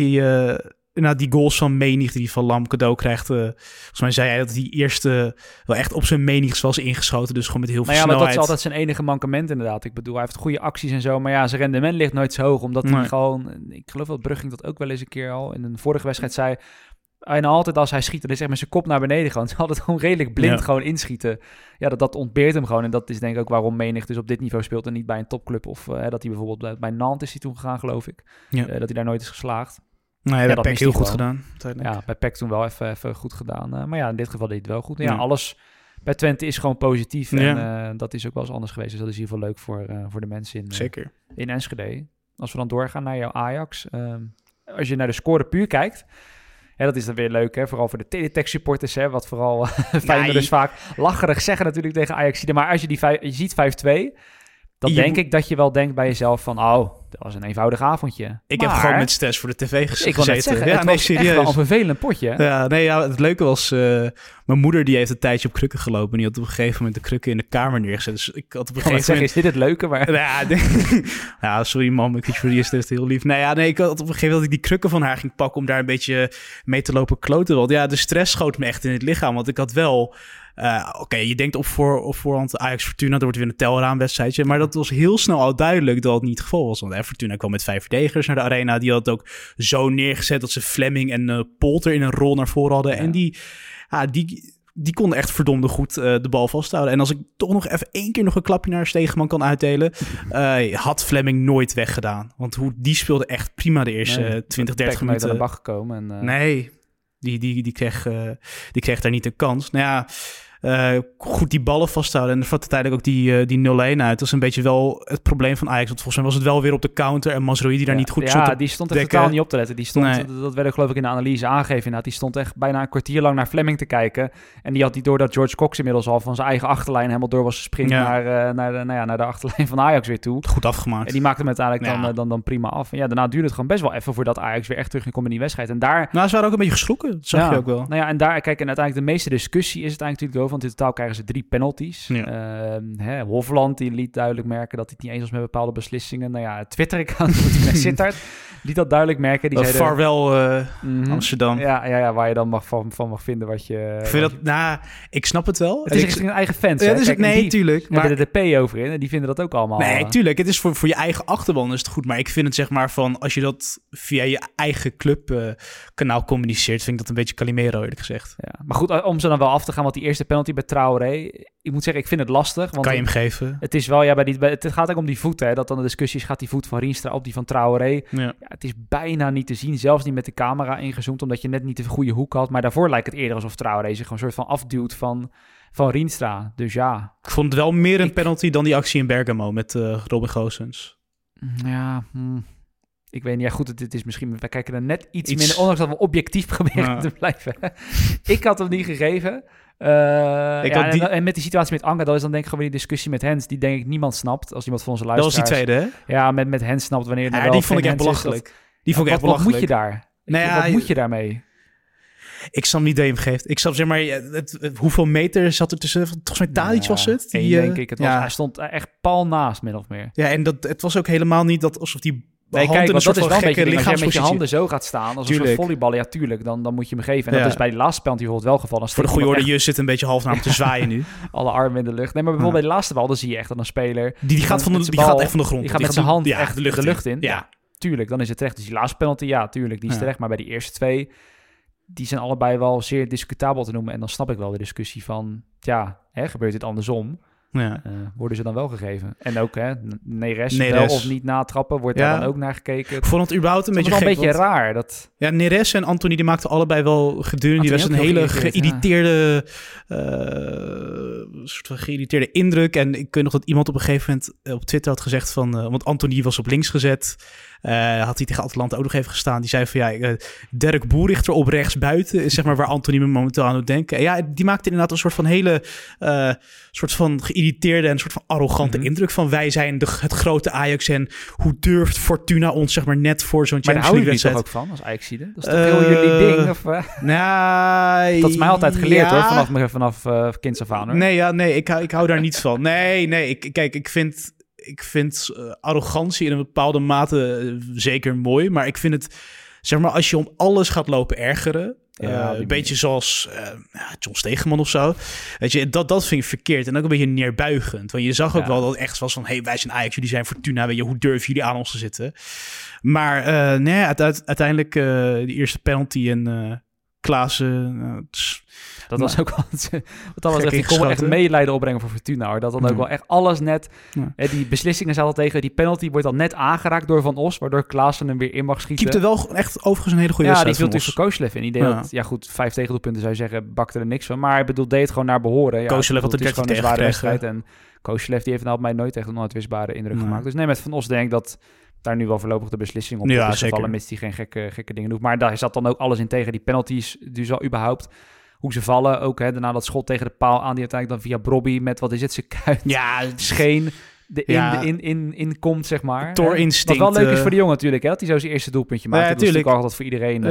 Die goals van Menig die van Lam cadeau krijgt. Volgens mij zei hij dat die eerste wel echt op zijn Menigs was ingeschoten. Dus gewoon met heel veel snelheid. Maar dat is altijd zijn enige mankement inderdaad. Ik bedoel, hij heeft goede acties en zo. Maar zijn rendement ligt nooit zo hoog. Omdat hij gewoon... Ik geloof dat Brugging dat ook wel eens een keer al in een vorige wedstrijd zei... En altijd als hij schiet, dan is echt met zijn kop naar beneden gewoon. Ze hadden het gewoon redelijk blind gewoon inschieten. Ja, dat ontbeert hem gewoon. En dat is denk ik ook waarom menig dus op dit niveau speelt en niet bij een topclub. Of dat hij bijvoorbeeld bij Nantes is hij toen gegaan, geloof ik. Dat hij daar nooit is geslaagd. Nee, bij PEC heel goed gedaan. Ja, bij PEC toen wel even goed gedaan. Maar ja, in dit geval deed hij het wel goed. Ja, alles bij Twente is gewoon positief. En dat is ook wel eens anders geweest. Dus dat is in ieder geval leuk voor de mensen in Enschede. Als we dan doorgaan naar jouw Ajax. Als je naar de score puur kijkt. Ja, dat is dan weer leuk, hè? Vooral voor de Teletext supporters, hè? Wat vooral Feyenoorders vaak lacherig zeggen natuurlijk tegen Ajax. Maar als je je ziet 5-2, dan denk ik dat je wel denkt bij jezelf van... dat was een eenvoudig avondje. Ik heb gewoon met stress voor de tv gezeten. Ik wil net zeggen, het was serieus. Echt wel een vervelend potje. Het leuke was... mijn moeder die heeft een tijdje op krukken gelopen... en die had op een gegeven moment de krukken in de kamer neergezet. Dus ik had op een gegeven moment... is dit het leuke? Maar... sorry mam, ik vind je voor die eerste heel lief. Ik had op een gegeven moment dat ik die krukken van haar ging pakken... om daar een beetje mee te lopen kloten. Want ja, de stress schoot me echt in het lichaam. Want ik had wel... je denkt op voorhand Ajax Fortuna, dat wordt weer een telraamwedstrijdje. Maar dat was heel snel al duidelijk dat het niet het geval was. Want Fortuna kwam met 5 verdedigers naar de arena. Die had het ook zo neergezet dat ze Fleming en Polter in een rol naar voren hadden. Ja. En die konden echt verdomde goed de bal vasthouden. En als ik toch nog even 1 keer nog een klapje naar Stegeman kan uitdelen... had Fleming nooit weggedaan. Want die speelde echt prima de eerste 20, 30 minuten. Aan de bak gekomen. Nee, die kreeg daar niet een kans. Nou ja... goed die ballen vasthouden. En er vat uiteindelijk ook die 0-1 uit. Dat is een beetje wel het probleem van Ajax. Want volgens mij was het wel weer op de counter. En Mazraoui die daar niet goed zat. Ja, die stond echt totaal niet op te letten. Die stond, dat werd ook geloof ik in de analyse aangegeven. Inderdaad. Die stond echt bijna een kwartier lang naar Fleming te kijken. En die had niet door dat George Cox inmiddels al van zijn eigen achterlijn helemaal door was gesprint naar de achterlijn van Ajax weer toe. Goed afgemaakt. En die maakte hem uiteindelijk dan prima af. En ja, daarna duurde het gewoon best wel even voordat Ajax weer echt terug ging komen in die wedstrijd. En daar... Nou, ze waren ook een beetje geschrokken. Dat zag je ook wel. Nou ja, en daar, kijk, en uiteindelijk de meeste discussie is het eigenlijk natuurlijk over. Want in totaal krijgen ze 3 penalties. Ja. Hofland die liet duidelijk merken dat hij het niet eens was met bepaalde beslissingen. Nou ja, Twitter-account met Sittard liet dat duidelijk merken. Die vaarwel Amsterdam. Ja, waar je dan van mag vinden wat je... Ik snap het wel. Het is richting hun eigen fans. Tuurlijk. Maar er de P over in en die vinden dat ook allemaal. Nee, tuurlijk. Het is voor je eigen achterban is het goed. Maar ik vind het zeg maar van, als je dat via je eigen clubkanaal communiceert, vind ik dat een beetje Calimero, eerlijk gezegd. Ja. Maar goed, om ze dan wel af te gaan, want die eerste penalty bij Traoré, ik moet zeggen, ik vind het lastig. Want kan je hem geven? Het is wel, het gaat ook om die voet, hè, dat dan de discussie is, gaat die voet van Rienstra op die van Traoré? Ja, het is bijna niet te zien, zelfs niet met de camera ingezoomd, omdat je net niet de goede hoek had. Maar daarvoor lijkt het eerder alsof Traoré zich gewoon een soort van afduwt van Rienstra. Dus ja. Ik vond het wel meer een penalty dan die actie in Bergamo met Robin Goossens. Ja, ik weet niet. Ja, goed, het is misschien... Wij kijken er net iets minder... Ondanks dat we objectief proberen te blijven. Ik had hem niet gegeven. En met die situatie met Anga, dat is dan denk ik gewoon die discussie met Hens, die denk ik niemand snapt. Als iemand van onze luisteraars... Dat was die tweede, hè? Ja, met Hens snapt wanneer... die vond ik echt belachelijk. Wat moet je daar? Wat moet je daarmee? Ik snap niet dat je hem geeft. Ik snap, zeg maar, hoeveel meter zat er tussen? Volgens mij Tadic was het. Denk ik. Hij stond echt pal naast, min of meer. Ja, en het was ook helemaal niet dat alsof die... Nee, kijk, want dat is wel een beetje als jij met je handen zo gaat staan, als een soort volleybal, ja, tuurlijk, dan moet je hem geven. En dat is bij die laatste penalty bijvoorbeeld wel gevallen. Voor de goede orde, je zit een beetje half naar hem te zwaaien nu. Alle armen in de lucht. Nee, maar bijvoorbeeld bij de laatste bal, dan zie je echt dat een speler... Die gaat echt van de grond. Die gaat met zijn hand echt de lucht in. Ja, tuurlijk, dan is het terecht. Dus die laatste penalty, ja, tuurlijk, die is terecht. Maar bij die eerste 2, die zijn allebei wel zeer discutabel te noemen. En dan snap ik wel de discussie van, gebeurt dit andersom? Ja. Worden ze dan wel gegeven. En ook, Neres wel of niet natrappen, wordt daar dan ook naar gekeken. Ik vond het überhaupt een beetje gek. Het is wel een beetje raar. Dat... Ja, Neres en Anthony, die maakten allebei wel gedurende. Die was een hele geïrriteerde soort van geïrriteerde indruk. En ik weet nog dat iemand op een gegeven moment op Twitter had gezegd van... want Anthony was op links gezet. Had hij tegen Atalanta ook nog even gestaan. Die zei van Dirk Boerichter op rechts buiten is zeg maar waar Anthony me momenteel aan doet denken. En ja, die maakte inderdaad een soort van hele soort van geïrriteerde en een soort van arrogante indruk van wij zijn het grote Ajax en hoe durft Fortuna ons zeg maar net voor zo'n Champions League wedstrijd. Maar daar houden jullie toch ook van als Ajaxide? Dat is toch heel jullie ding? Of, dat is mij altijd geleerd hoor, vanaf kinds af aan hoor. Nee, ik hou daar niets van. Nee, ik vind arrogantie in een bepaalde mate zeker mooi. Maar ik vind het, zeg maar, als je om alles gaat lopen ergeren... een beetje zoals John Stegeman of zo. Weet je, dat vind ik verkeerd. En ook een beetje neerbuigend. Want je zag ook wel dat het echt was van... hey, wij zijn Ajax, jullie zijn Fortuna. Weet je, hoe durven jullie aan ons te zitten? Maar uiteindelijk die eerste penalty en... Klaassen... Dat was ook al... Wat dat was echt, ik kon wel echt medelijden opbrengen voor Fortuna, hoor. Dat dan ook wel echt alles net... die beslissingen zaten al tegen. Die penalty wordt dan net aangeraakt door Van Os, waardoor Klaassen hem weer in mag schieten. Keepte wel echt overigens een hele goede wedstrijd. Ja, die viel natuurlijk voor Košelev in. Die deed dat, ja goed, 5 tegendoelpunten zou je zeggen, bakte er niks van. Maar ik bedoel, deed het gewoon naar behoren. Ja, Košelev had er 13 tegen zware wedstrijd. En Košelev die heeft nou op mij nooit echt een onuitwisbare indruk gemaakt. Dus nee, met Van Os denk ik dat daar nu wel voorlopig de beslissing op is gevallen, mits die geen gekke dingen doet. Maar daar zat dan ook alles in tegen. Die penalties, dus al überhaupt... Hoe ze vallen, ook hè, daarna dat schot tegen de paal aan... die uiteindelijk dan via Brobby met, wat is het, zijn kuit scheen in komt, zeg maar. Tor-instinct. Wat wel leuk is voor de jongen natuurlijk, hè, dat hij zo zijn eerste doelpuntje maakt. Dat is natuurlijk altijd voor iedereen...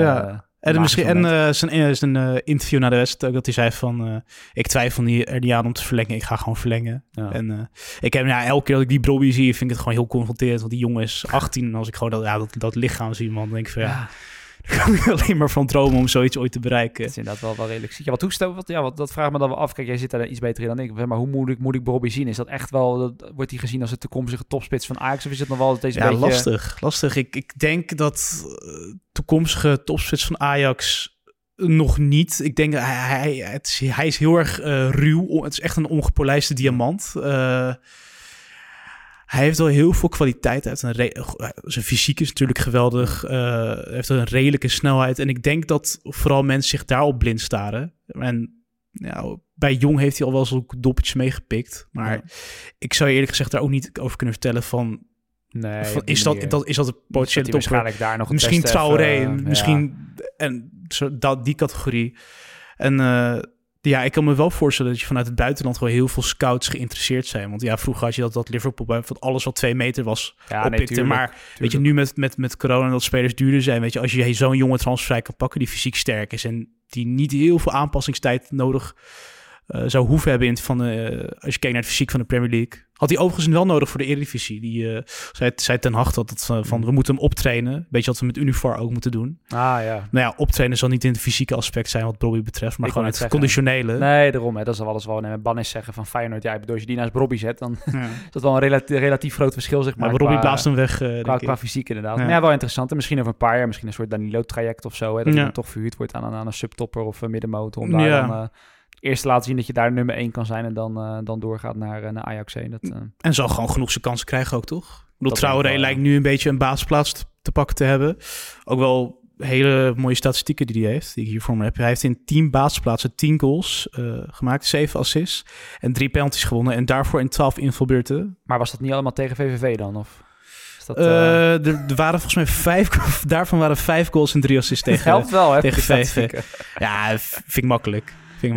zijn interview na de wedstrijd ook, dat hij zei van... ik twijfel er niet aan om te verlengen, ik ga gewoon verlengen. Ja. En ik heb elke keer dat ik die Brobby zie, vind ik het gewoon heel confronterend. Want die jongen is 18 en als ik gewoon dat lichaam zie, man, dan denk ik van daar kan je alleen maar van dromen om zoiets ooit te bereiken. Dat is inderdaad wel redelijk ziek. Ja, dat vraagt me dan wel af. Kijk, jij zit daar iets beter in dan ik. Maar hoe moet ik Brobby zien? Is dat echt wel... wordt hij gezien als de toekomstige topspits van Ajax? Of is het nog wel deze beetje... lastig. Ik denk dat toekomstige topspits van Ajax nog niet. Ik denk hij is heel erg ruw. Het is echt een ongepolijste diamant. Hij heeft wel heel veel kwaliteit. Zijn fysiek is natuurlijk geweldig. Hij heeft een redelijke snelheid. En ik denk dat vooral mensen zich daarop blind staren. En bij Jong heeft hij al wel zo'n doppeltjes meegepikt. Maar ik zou je eerlijk gezegd daar ook niet over kunnen vertellen van... Nee, van is dat een potentiële topper? Daar nog misschien Traoré, misschien en die categorie. En ik kan me wel voorstellen dat je vanuit het buitenland gewoon heel veel scouts geïnteresseerd zijn. Want vroeger had je dat Liverpool bij alles wat 2 meter was oppikte. Maar weet je, nu met corona en dat spelers duurder zijn, weet je, als je zo'n jonge transfervrij kan pakken die fysiek sterk is en die niet heel veel aanpassingstijd nodig zou hoeven hebben als je kijkt naar het fysiek van de Premier League. Had hij overigens wel nodig voor de Eredivisie. Die zei Ten Hag dat van we moeten hem optrainen. Beetje wat we met Univar ook moeten doen. Optrainen zal niet in het fysieke aspect zijn wat Brobby betreft, maar gewoon het conditionele. Nee, daarom. Dat is alles wel. Met Bannis zeggen van Feyenoord. Ja, als je die naast Brobby zet, dan is dat wel een relatief groot verschil, zeg maar. Brobby blaast hem weg. Qua fysiek inderdaad. Ja. Maar wel interessant. En misschien over een paar jaar, misschien een soort Danilo-traject of zo. Hè, dat hij dan toch verhuurd wordt aan een subtopper of een middenmotor. Om daar dan... eerst laten zien dat je daar nummer 1 kan zijn en dan doorgaat naar Ajax 1. En zal gewoon genoeg zijn kansen krijgen ook, toch? Ik bedoel, Traoré lijkt nu een beetje een basisplaats te pakken te hebben. Ook wel hele mooie statistieken die hij heeft, die ik hier voor me heb. Hij heeft in 10 basisplaatsen 10 goals gemaakt, 7 assists en 3 penalties gewonnen. En daarvoor in 12 invalbeurten. Maar was dat niet allemaal tegen VVV dan? Of is dat, er waren volgens mij 5, daarvan waren 5 goals en 3 assists tegen helpt wel, hè, tegen VVV. Ja, vind ik makkelijk.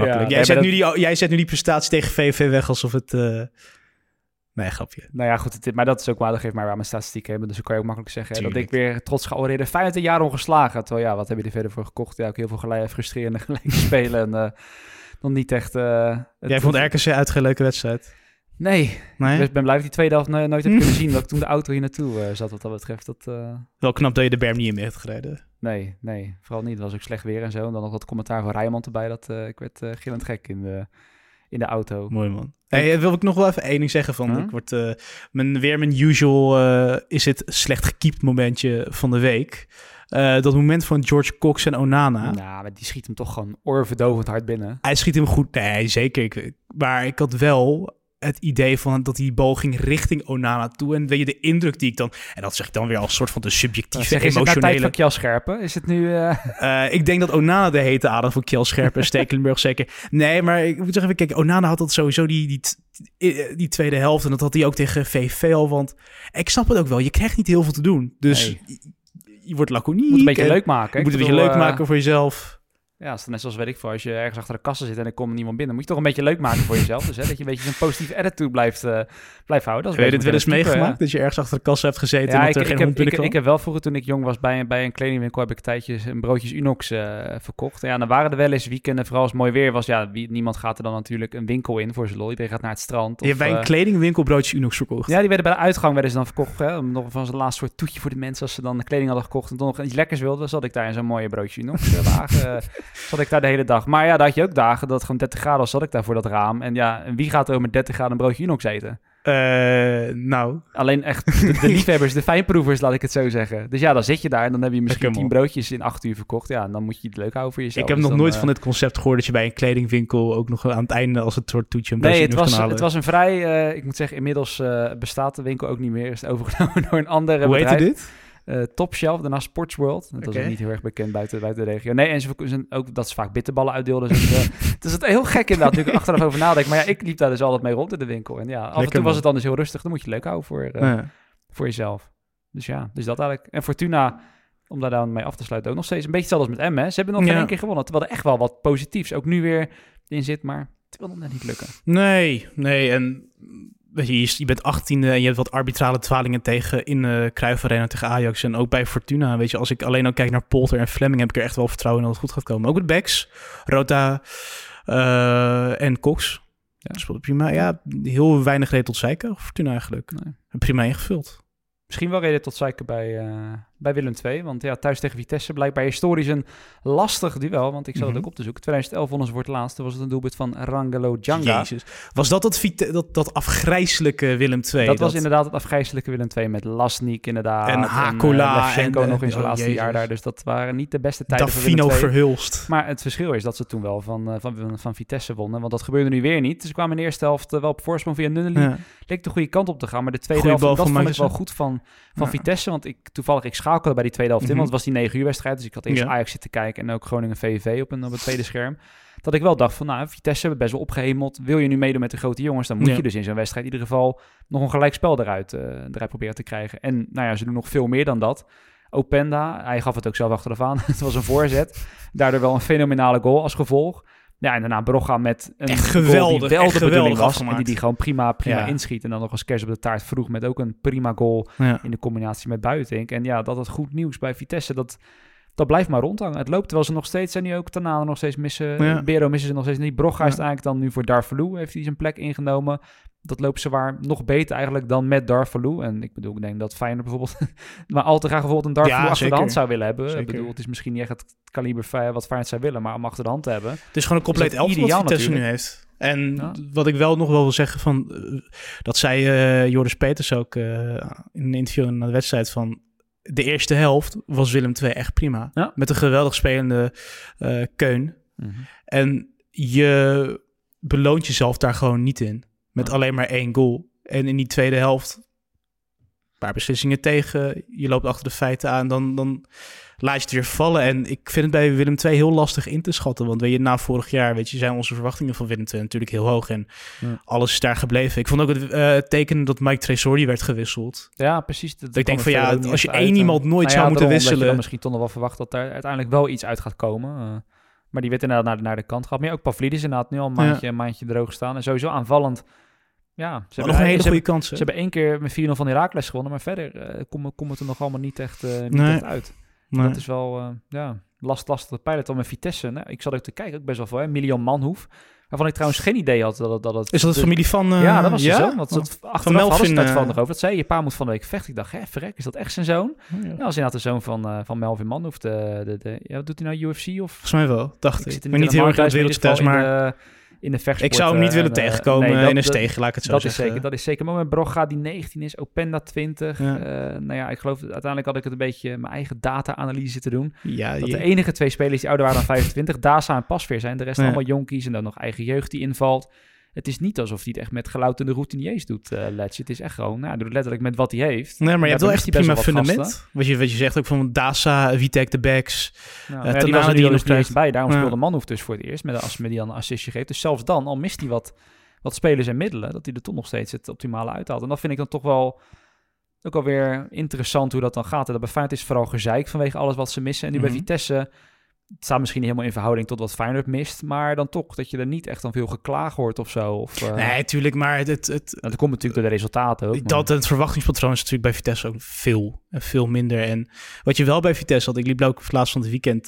Jij zet nu die prestatie tegen VV weg alsof het... Nee, grapje. Nou ja, goed. Maar dat is ook wel, dat geeft mij waar mijn statistieken hebben. Dus dan kan je ook makkelijk zeggen dat ik weer trots ga oreren. 25 jaar ongeslagen. Terwijl wat heb je er verder voor gekocht? Ja, ook heel veel frustrerende gelijke spelen. En dan niet echt... Jij vond RKC uit geen leuke wedstrijd? Nee. Ik ben blij dat die tweede helft nooit heb kunnen zien. Dat ik toen de auto hier naartoe zat wat dat betreft. Wel knap dat je de berm niet in mee hebt gereden. Nee, vooral niet. Het was ook slecht weer en zo. En dan nog dat commentaar van Rijman erbij. Ik werd gillend gek in de auto. Mooi, man. Hey, wil ik nog wel even één ding zeggen van... Ik word mijn usual is het slecht gekiept momentje van de week. Dat moment van George Cox en Onana. Nou, die schiet hem toch gewoon oorverdovend hard binnen. Hij schiet hem goed. Nee, zeker. Maar ik had wel het idee van dat die bal ging richting Onana toe. En weet je, de indruk die ik dan... En dat zeg ik dan weer als soort van de subjectieve, emotionele... Is het tijd van Kjell Scherpen? Is het nu... ik denk dat Onana de hete adem van Kjell Scherpen en Stekelenburg zeker... Nee, maar ik moet zeggen, kijk, Onana had dat sowieso die tweede helft. En dat had hij ook tegen VV al. Want ik snap het ook wel. Je krijgt niet heel veel te doen. Dus je wordt laconiek. Je moet een beetje leuk maken. Je moet een beetje leuk maken voor jezelf. Ja, als het net zoals, weet ik veel, als je ergens achter de kassen zit en er komt niemand binnen, moet je toch een beetje leuk maken voor jezelf. Dus dat je een beetje zo'n positieve attitude blijft houden. Heb je dit wel eens meegemaakt, dat je ergens achter de kassen hebt gezeten en dat er geen hond binnenkwam? Ik heb wel vroeger, toen ik jong was, bij een kledingwinkel, heb ik tijdjes een broodjes Unox verkocht. Ja, dan waren er wel eens weekenden, vooral als het mooi weer was. Ja, niemand gaat er dan natuurlijk een winkel in voor zijn lol. Iedereen gaat naar het strand. Je hebt bij een kledingwinkel broodjes Unox verkocht? Ja, die werden bij de uitgang dan verkocht. Hè, om nog van zo'n laatste soort toetje voor de mensen, als ze dan de kleding hadden gekocht en toch nog iets lekkers wilden, zat ik daar in zo'n mooie broodje Unox wagen. Zat ik daar de hele dag. Maar ja, daar had je ook dagen dat het gewoon 30 graden was, zat ik daar voor dat raam. En ja, en wie gaat er met 30 graden een broodje Unox eten? Nou. Alleen echt de liefhebbers, de fijnproevers, laat ik het zo zeggen. Dus ja, dan zit je daar en dan heb je misschien 10 broodjes in 8 uur verkocht. Ja, en dan moet je het leuk houden voor jezelf. Ik heb dus nog nooit van dit concept gehoord dat je bij een kledingwinkel ook nog aan het einde als het soort toetje een broodje kan halen. Het was een vrij, ik moet zeggen, inmiddels bestaat de winkel ook niet meer. Is het overgenomen door een andere bedrijf. Hoe heette dit? Top Shelf, daarna Sports World. Dat is ook niet heel erg bekend buiten de regio. Nee, en ze ook dat ze vaak bitterballen uitdeelden. Dus het is heel gek inderdaad, nu ik achteraf over nadenk. Maar ja, ik liep daar dus altijd mee rond in de winkel. En ja, af en toe was het dan dus heel rustig. Dan moet je leuk houden voor jezelf. Dus ja, dus dat eigenlijk. En Fortuna, om daar dan mee af te sluiten, ook nog steeds een beetje hetzelfde als met Emmen. Ze hebben nog geen één keer gewonnen. Terwijl er echt wel wat positiefs ook nu weer in zit. Maar het wil nog net niet lukken. Nee. En weet je bent 18e en je hebt wat arbitrale dwalingen tegen in de Cruijff Arena tegen Ajax en ook bij Fortuna. Weet je, als ik alleen al kijk naar Polter en Fleming, heb ik er echt wel vertrouwen in dat het goed gaat komen. Ook met backs, Rota en Cox. Ja, speelde prima. Ja, heel weinig reden tot zeiken. Fortuna eigenlijk. Nee. Prima ingevuld. Misschien wel reden tot zeiken bij Willem II. Want ja, thuis tegen Vitesse blijkbaar historisch een lastig duel. Want ik zat het ook op te zoeken. 2011 wonnen ze voor het laatste. Was het een doelpunt van Rangelo Djanga. Jezus. Was dat afgrijselijke Willem II? Dat was inderdaad het afgrijselijke Willem II. Met Lasnik inderdaad. En Hakola. En Levchenko nog in zijn laatste jaar daar. Dus dat waren niet de beste tijden voor Willem II. Davino Verhulst. Maar het verschil is dat ze toen wel van Vitesse wonnen. Want dat gebeurde nu weer niet. Dus ze kwamen in de eerste helft wel op voorsprong via Nunnely. Ja. Leek de goede kant op te gaan. Maar de tweede helft, dat vond ik wel goed van Vitesse. Want ik schakelde bij die tweede helft in. Want het was die 9 uur wedstrijd. Dus ik had eerst Ajax zitten kijken. En ook Groningen VVV op het tweede scherm. Dat ik wel dacht van, Vitesse best wel opgehemeld. Wil je nu meedoen met de grote jongens, dan moet je dus in zo'n wedstrijd in ieder geval nog een gelijkspel eruit proberen te krijgen. En ze doen nog veel meer dan dat. Openda, hij gaf het ook zelf achteraf aan. Het was een voorzet. Daardoor wel een fenomenale goal als gevolg. Ja, en daarna Brogga met een goal die wel de bedoeling was. En die gewoon prima inschiet. En dan nog als kers op de taart vroeg met ook een prima goal in de combinatie met Buitink. En ja, dat is goed nieuws bij Vitesse. Dat blijft maar rondhangen. Het loopt terwijl ze nog steeds, en nu ook Tanane nog steeds missen. Ja. Bero missen ze nog steeds niet. Brogga is eigenlijk dan nu voor Darvalu, heeft hij zijn plek ingenomen. Dat loopt ze waar nog beter eigenlijk dan met Darvalu. En ik denk dat Feyenoord bijvoorbeeld maar al te graag bijvoorbeeld een Darvalu achter de hand zou willen hebben. Zeker. Ik bedoel, het is misschien niet echt het kaliber wat Feyenoord zou willen, maar om achter de hand te hebben. Het is gewoon een compleet elftal wat Vitesse nu heeft. En wat ik wel nog wel wil zeggen van, dat zei Joris Peters ook in een interview na de wedstrijd van, de eerste helft was Willem II echt prima. Ja. Met een geweldig spelende Keun. Mm-hmm. En je beloont jezelf daar gewoon niet in. Met alleen maar 1 goal. En in die tweede helft een paar beslissingen tegen. Je loopt achter de feiten aan. Dan laat je het weer vallen. En ik vind het bij Willem II heel lastig in te schatten. Want weet je, na vorig jaar zijn onze verwachtingen van Willem II natuurlijk heel hoog. En alles is daar gebleven. Ik vond ook het teken dat Mike Tresori werd gewisseld. Ja, precies. Ik denk van als je één iemand nooit zou moeten wisselen. Je dan misschien toch nog wel verwacht dat daar uiteindelijk wel iets uit gaat komen. Maar die werd inderdaad naar de kant gehad. Maar ook Pavlidis inderdaad nu al een maandje droog staan. En sowieso aanvallend. Ja, ze hebben nog een hele goede kans. Ze hebben 1 keer met 4-0 van Heracles gewonnen. Maar verder komt het er nog allemaal niet echt uit. Nee. Dat is wel lastig te peilen. Dan met Vitesse. Ik zat ook te kijken, ook best wel veel. Milian Manhoef. Waarvan ik trouwens geen idee had dat het... Is dat de familie van... ja, dat was zijn zoon. Want achteraf hadden ze het van nog over. Dat zei je pa moet van de week vechten. Ik dacht, verrek, is dat echt zijn zoon? Ja, dat was inderdaad de zoon van Melvin Manhoef. Wat doet hij nou, UFC? Of? Volgens mij wel, dacht ik. Maar niet heel erg uit wereldspels, maar... In de vechtsport, ik zou hem niet willen tegenkomen in een steeg, laat ik het zo zeggen. Dat is zeker. Maar met Brogga die 19 is, Openda 20. Ik geloof uiteindelijk had ik het een beetje mijn eigen data-analyse te doen. Ja, dat de enige 2 spelers die ouder waren dan 25, Daza en Pasveer zijn. De rest allemaal jonkies en dan nog eigen jeugd die invalt. Het is niet alsof hij het echt met gelouterde routiniers doet, Letje. Het is echt gewoon, hij doet letterlijk met wat hij heeft. Nee, maar je hebt wel echt prima fundament. Wat je zegt ook van Daza, Vitek, de backs. Die was er nog niet eens bij. Daarom speelde Manhoef dus voor het eerst met die dan een assistje geeft. Dus zelfs dan, al mist hij wat spelers en middelen, dat hij er toch nog steeds het optimale uithaalt. En dat vind ik dan toch wel ook alweer interessant hoe dat dan gaat. En dat bij Feyenoord is vooral gezeik vanwege alles wat ze missen. En nu bij Vitesse... Het staat misschien niet helemaal in verhouding tot wat Feyenoord mist, maar dan toch dat je er niet echt dan veel geklaag hoort of zo. Nee, tuurlijk, maar dat komt natuurlijk door de resultaten ook. Dat het verwachtingspatroon is natuurlijk bij Vitesse ook veel minder. En wat je wel bij Vitesse had, ik liep ook laatst van het weekend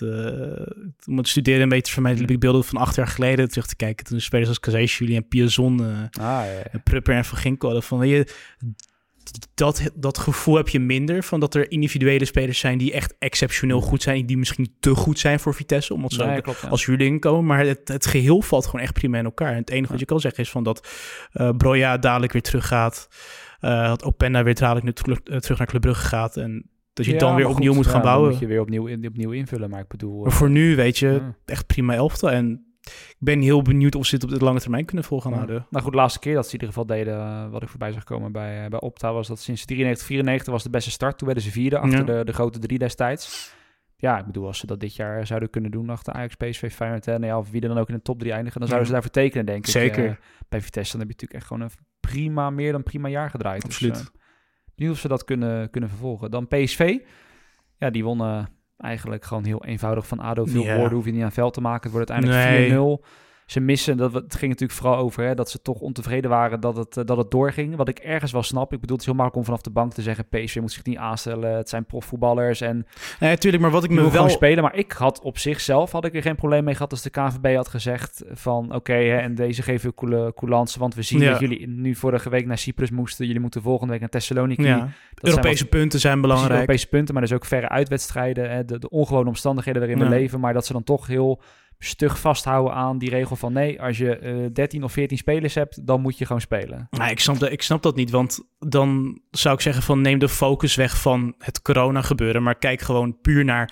om het studeren een beetje voor mij, liep ik beelden van 8 jaar geleden terug te kijken. Toen spelers als Kazee, Julien en Piazon, en Prupper en Van Ginkel hadden van dat gevoel heb je minder van dat er individuele spelers zijn die echt exceptioneel goed zijn, die misschien te goed zijn voor Vitesse, omdat ze als huurling komen. Maar het geheel valt gewoon echt prima in elkaar. En het enige wat je kan zeggen is van dat Broja dadelijk weer teruggaat, dat Openda weer dadelijk terug naar Club Brugge gaat en dat je dan weer opnieuw moet gaan bouwen. Dan moet je weer opnieuw invullen, maar ik bedoel... Maar voor nu, weet je, echt prima elftal. En ik ben heel benieuwd of ze dit op de lange termijn kunnen vol gaan houden. Nou goed, de laatste keer dat ze in ieder geval deden, wat ik voorbij zag komen bij Opta, was dat sinds 93 was de beste start. Toen werden ze vierde achter de grote 3 destijds. Ja, ik bedoel, als ze dat dit jaar zouden kunnen doen achter Ajax, PSV, Feyenoord, of wie er dan ook in de top 3 eindigen, dan zouden ze daarvoor tekenen, denk ik. Zeker. Bij Vitesse, dan heb je natuurlijk echt gewoon een meer dan prima jaar gedraaid. Absoluut. Dus, benieuwd of ze dat kunnen vervolgen. Dan PSV. Ja, die wonnen eigenlijk gewoon heel eenvoudig van ADO. Veel woorden hoef je niet aan veld te maken. Het wordt uiteindelijk 4-0. Ze missen, het ging natuurlijk vooral over dat ze toch ontevreden waren dat het doorging. Wat ik ergens wel snap. Ik bedoel, het is heel makkelijk om vanaf de bank te zeggen, PSV moet zich niet aanstellen. Het zijn profvoetballers en... Nee, natuurlijk, maar wat ik me wel... spelen. Maar ik had op zichzelf, had ik er geen probleem mee gehad als de KNVB had gezegd van oké, en deze geven we coulance, want we zien dat jullie nu vorige week naar Cyprus moesten. Jullie moeten volgende week naar Thessaloniki. Ja. Europese punten zijn belangrijk. Europese punten, maar dus ook verre uitwedstrijden. De ongewone omstandigheden waarin we leven. Maar dat ze dan toch heel stug vasthouden aan die regel van nee, als je 13 of 14 spelers hebt, dan moet je gewoon spelen. Nou, ik snap dat niet, want dan zou ik zeggen van neem de focus weg van het corona gebeuren, maar kijk gewoon puur naar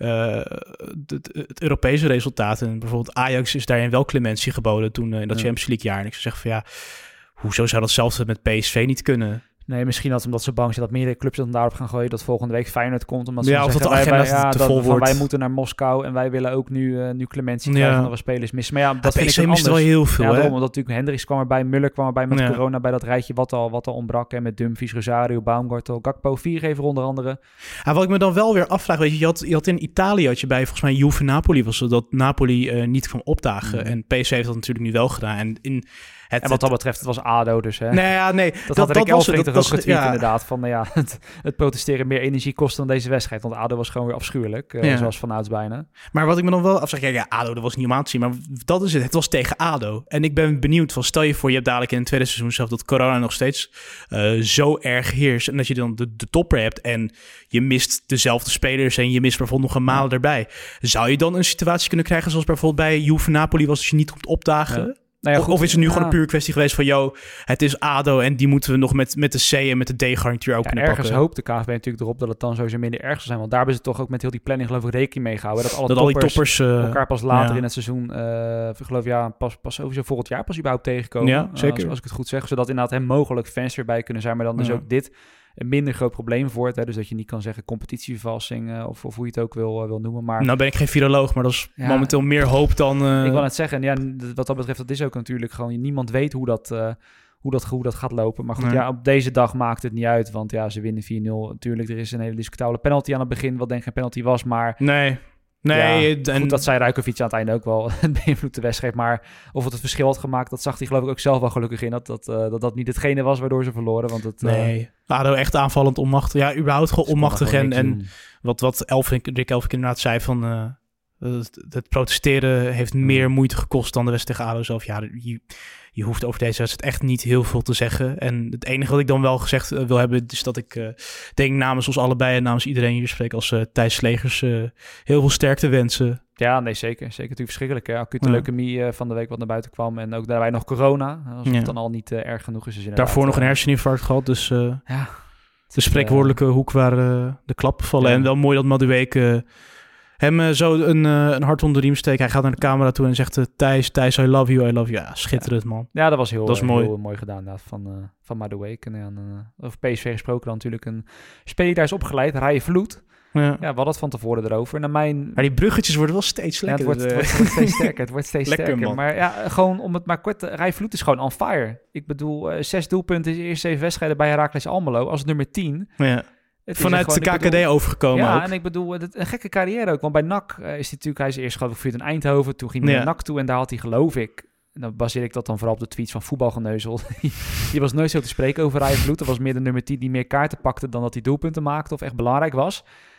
het Europese resultaat. En bijvoorbeeld Ajax is daarin wel clementie geboden toen in dat Champions League jaar. En ik zou zeggen van ja, hoezo zou datzelfde met PSV niet kunnen? Nee, misschien omdat ze bang zijn dat meerdere clubs dan daarop gaan gooien dat volgende week Feyenoord komt. Omdat ze zeggen, of dat de agenda te vol wordt. Wij moeten naar Moskou en wij willen ook nu clementie krijgen omdat we spelers missen. Maar ja, dat vind ik mist wel heel veel. Ja, daarom, omdat natuurlijk Hendricks kwam erbij, Muller kwam erbij met corona bij dat rijtje wat al ontbrak. En met Dumfries, Rosario, Baumgartel, Gakpo, viergever onder andere. Wat ik me dan wel weer afvraag, weet je had in Italië had je bij volgens mij Juve Napoli was het dat Napoli niet kwam opdagen. En PSV heeft dat natuurlijk nu wel gedaan. En wat dat betreft, het was ADO dus, hè? Nee. Dat had Rick Elfrink toch ook getweet inderdaad. Van het protesteren meer energie kost dan deze wedstrijd. Want ADO was gewoon weer afschuwelijk. Zoals vanouds bijna. Maar wat ik me dan wel afvraag, ADO, dat was niet om aan te zien. Maar dat is het. Het was tegen ADO. En ik ben benieuwd van, stel je voor, je hebt dadelijk in het tweede seizoen zelf dat corona nog steeds zo erg heerst. En dat je dan de topper hebt en je mist dezelfde spelers en je mist bijvoorbeeld nog een Malen erbij. Zou je dan een situatie kunnen krijgen zoals bijvoorbeeld bij Juve Napoli was, als je niet komt opdagen? Ja. Nou ja, of is het nu gewoon een puur kwestie geweest van het is ADO en die moeten we nog met de C en met de D garnituur ook kunnen pakken. Ergens hoopt de KNVB natuurlijk erop dat het dan sowieso minder erg zal zijn. Want daar hebben ze toch ook met heel die planning geloof ik rekening mee gehouden. Dat al die toppers elkaar pas later in het seizoen, pas sowieso volgend jaar pas überhaupt tegenkomen. Ja, zeker. Als ik het goed zeg. Zodat inderdaad mogelijk fans weer bij kunnen zijn. Maar dan is ook dit een minder groot probleem voor het. Hè? Dus dat je niet kan zeggen competitievervalsing of hoe je het ook wil noemen. Maar nou ben ik geen viroloog, maar dat is momenteel meer hoop dan... Ik wil het zeggen, wat dat betreft, dat is ook natuurlijk gewoon... Niemand weet hoe dat gaat lopen. Maar goed, op deze dag maakt het niet uit. Want ze winnen 4-0. Natuurlijk, er is een hele discutabele penalty aan het begin. Wat denk ik geen penalty was, maar... Nee, goed, dat zei Rajkovic aan het einde ook wel beïnvloed de wedstrijd. Maar of het verschil had gemaakt, dat zag hij geloof ik ook zelf wel gelukkig in. Dat niet hetgene was waardoor ze verloren. Want ADO echt aanvallend onmachtig. Ja, überhaupt gewoon onmachtig. En wat Rick Elfrink inderdaad zei van... het protesteren heeft meer moeite gekost dan de wedstrijd tegen ADO zelf. Ja, je hoeft over deze wedstrijd echt niet heel veel te zeggen. En het enige wat ik dan wel gezegd wil hebben... is dat ik denk namens ons allebei en namens iedereen hier spreek... als Thijs Slegers heel veel sterkte wensen. Ja, nee, zeker. Zeker natuurlijk verschrikkelijk. Hè? Acute leukemie van de week wat naar buiten kwam. En ook daarbij nog corona. Als het dan al niet erg genoeg is. Daarvoor nog een herseninfarct gehad. Dus de spreekwoordelijke hoek waar de klappen vallen. En wel mooi dat Madueke... hem zo een hart onder de riem steken. Hij gaat naar de camera toe en zegt... Thijs, I love you. Ja, schitterend, man. Ja, dat was heel mooi gedaan inderdaad van Madueke. En over PSV gesproken dan natuurlijk een speler daar is opgeleid. Rije Vloed. Ja, we hadden het van tevoren erover. Maar die bruggetjes worden wel steeds lekker. Het wordt steeds sterker. Het wordt steeds lekker, sterker. Man. Maar gewoon om het maar kort... Rije Vloed is gewoon on fire. Ik bedoel, 6 doelpunten in de eerste 7 wedstrijden bij Heracles Almelo. Als nummer 10... Ja. Vanuit de KKD overgekomen ook. En ik bedoel, een gekke carrière ook. Want bij NAC hij is eerst geloof ik in Eindhoven. Toen ging hij naar NAC toe en daar had hij geloof ik... En dan baseer ik dat dan vooral op de tweets van Voetbalgeneuzel. Die was nooit zo te spreken over Rije Vloed. Dat was meer de nummer 10 die meer kaarten pakte dan dat hij doelpunten maakte of echt belangrijk was.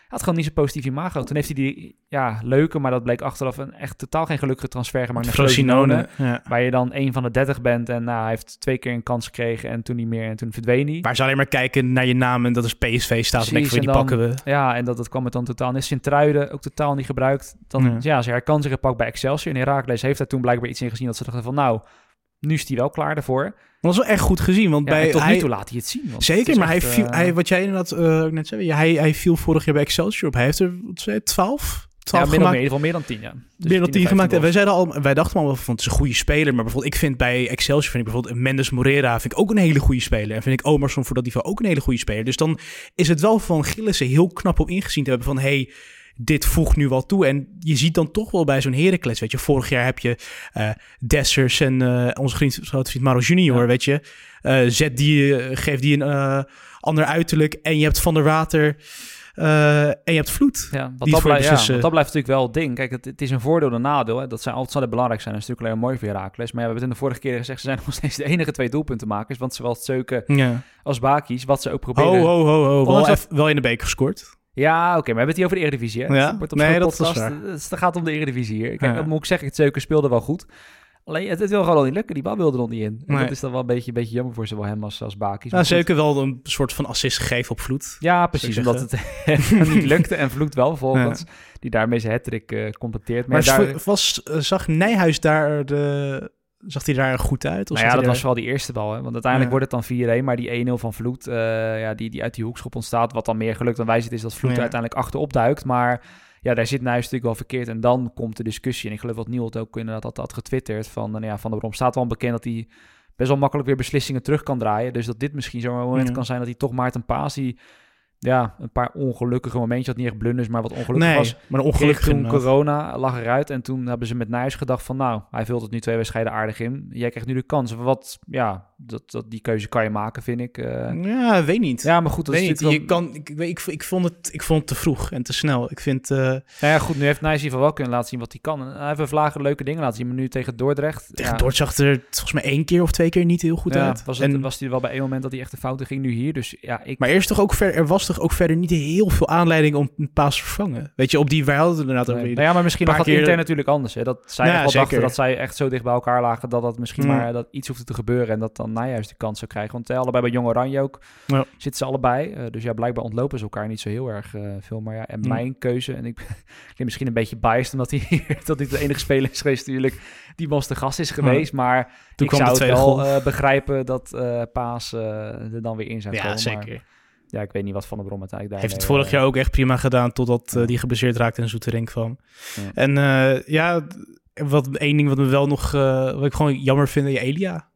had gewoon niet zo'n positief imago. Toen heeft hij die leuke, maar dat bleek achteraf een echt totaal geen gelukkige transfer gemaakt naar Frosinone. Ja. Waar je dan 1 van de 30 bent en hij heeft 2 keer een kans gekregen en toen niet meer en toen verdween hij. Waar ze alleen maar kijken naar je naam en dat is PSV staat. Precies, Die pakken we. Ja, en dat kwam het dan totaal niet. Sint-Truiden ook totaal niet gebruikt. Dan, ze herkansen gepakt bij Excelsior. En Heracles heeft daar toen blijkbaar iets in gezien dat ze dachten van nou, nu is hij wel klaar daarvoor. Dat was wel echt goed gezien. Want tot nu toe laat hij het zien. Zeker, maar hij wat jij inderdaad net zei, hij viel vorig jaar bij Excelsior op. Hij heeft er 12 gemaakt. In ieder geval meer dan 10, ja. Dus meer dan 10 gemaakt. En wij dachten al van het is een goede speler. Maar bijvoorbeeld, ik vind bij Excelsior bijvoorbeeld Mendes Moreira vind ik ook een hele goede speler. En vind ik Omarsson voor dat niveau ook een hele goede speler. Dus dan is het wel van Gillissen heel knap op ingezien te hebben van dit voegt nu wel toe. En je ziet dan toch wel bij zo'n Heracles, weet je. Vorig jaar heb je Dessers en onze grote vriend Maro Junior, weet je. Geeft die een ander uiterlijk. En je hebt Van der Water en je hebt Vloed. Ja, dat blijft natuurlijk wel het ding. Kijk, het is een voordeel en een nadeel. Hè. Dat zijn altijd zal belangrijk zijn. Dat is natuurlijk alleen mooi voor Heracles. Maar we hebben het in de vorige keer gezegd, ze zijn nog steeds de enige 2 doelpuntenmakers. Want zowel Zeuken als Bakis, wat ze ook proberen. Wel in de beker gescoord. Ja, oké, maar we hebben het hier over de Eredivisie, hè? Ja, dat is waar. Dus het gaat om de Eredivisie hier. Kijk, dat moet ik zeggen, het Zeuken speelde wel goed. Alleen, het wil gewoon al niet lukken. Die bal wilde er nog niet in. Nee. Dat is dan wel een beetje jammer voor zowel hem als Bakis. Nou, Zeuken wel een soort van assist gegeven op Vloed. Ja, precies, omdat het niet lukte en Vloed wel volgens. Ja. Die daarmee zijn hat-trick completeert. Maar zag Nijhuis daar Zag hij daar goed uit? Of dat was wel die eerste bal. Hè? Want uiteindelijk wordt het dan 4-1. Maar die 1-0 van Vloed, die uit die hoekschop ontstaat. Wat dan meer geluk dan wij ziet, is dat Vloed uiteindelijk achterop duikt. Maar daar zit Nijhuis natuurlijk wel verkeerd. En dan komt de discussie. En ik geloof dat Niel het ook inderdaad had getwitterd. Van der Brom staat wel bekend dat hij best wel makkelijk weer beslissingen terug kan draaien. Dus dat dit misschien zo'n moment kan zijn dat hij toch Maarten Paas... een paar ongelukkige momentjes, had niet echt blunders, maar wat ongelukkig was. Maar ongelukkig toen corona lag eruit en toen hebben ze met Nijhuis gedacht van hij vult het nu 2 wedstrijden aardig in. Jij krijgt nu de kans. Die keuze kan je maken, vind ik. Weet niet. Ja, maar goed, dat is ik vond het te vroeg en te snel. Ik vind... goed, nu heeft Nijhuis in ieder geval wel kunnen laten zien wat hij kan. En hij heeft Vlagen leuke dingen laten zien, maar nu tegen Dordrecht... Tegen Dordrecht zag er volgens mij 1 keer of 2 keer niet heel goed uit. Was hij wel bij 1 moment dat hij echt de fouten ging, nu hier. Dus Maar eerst toch ook er was toch ook verder niet heel veel aanleiding om een Paas te vervangen. Weet je, wij hadden het inderdaad over. Maar misschien nog intern natuurlijk anders. Hè? Dat zij wel dachten dat zij echt zo dicht bij elkaar lagen dat misschien maar dat iets hoefde te gebeuren en dat dan Nijhuis de kans zou krijgen. Want allebei bij Jong Oranje ook zitten ze allebei. Dus blijkbaar ontlopen ze elkaar niet zo heel erg veel. Maar en mijn keuze, en ik ben misschien een beetje biased omdat hij de enige speler is geweest natuurlijk die was de gast is geweest. Maar ik zou het wel begrijpen dat Paas er dan weer in zou komen. Ja, zeker. Maar, ja, ik weet niet wat Van der Brom uiteindelijk heeft het vorig jaar ook echt prima gedaan totdat die geblesseerd raakte en Zoeterink kwam. Ja. En één ding wat me wel nog wat ik gewoon jammer vind, Elia.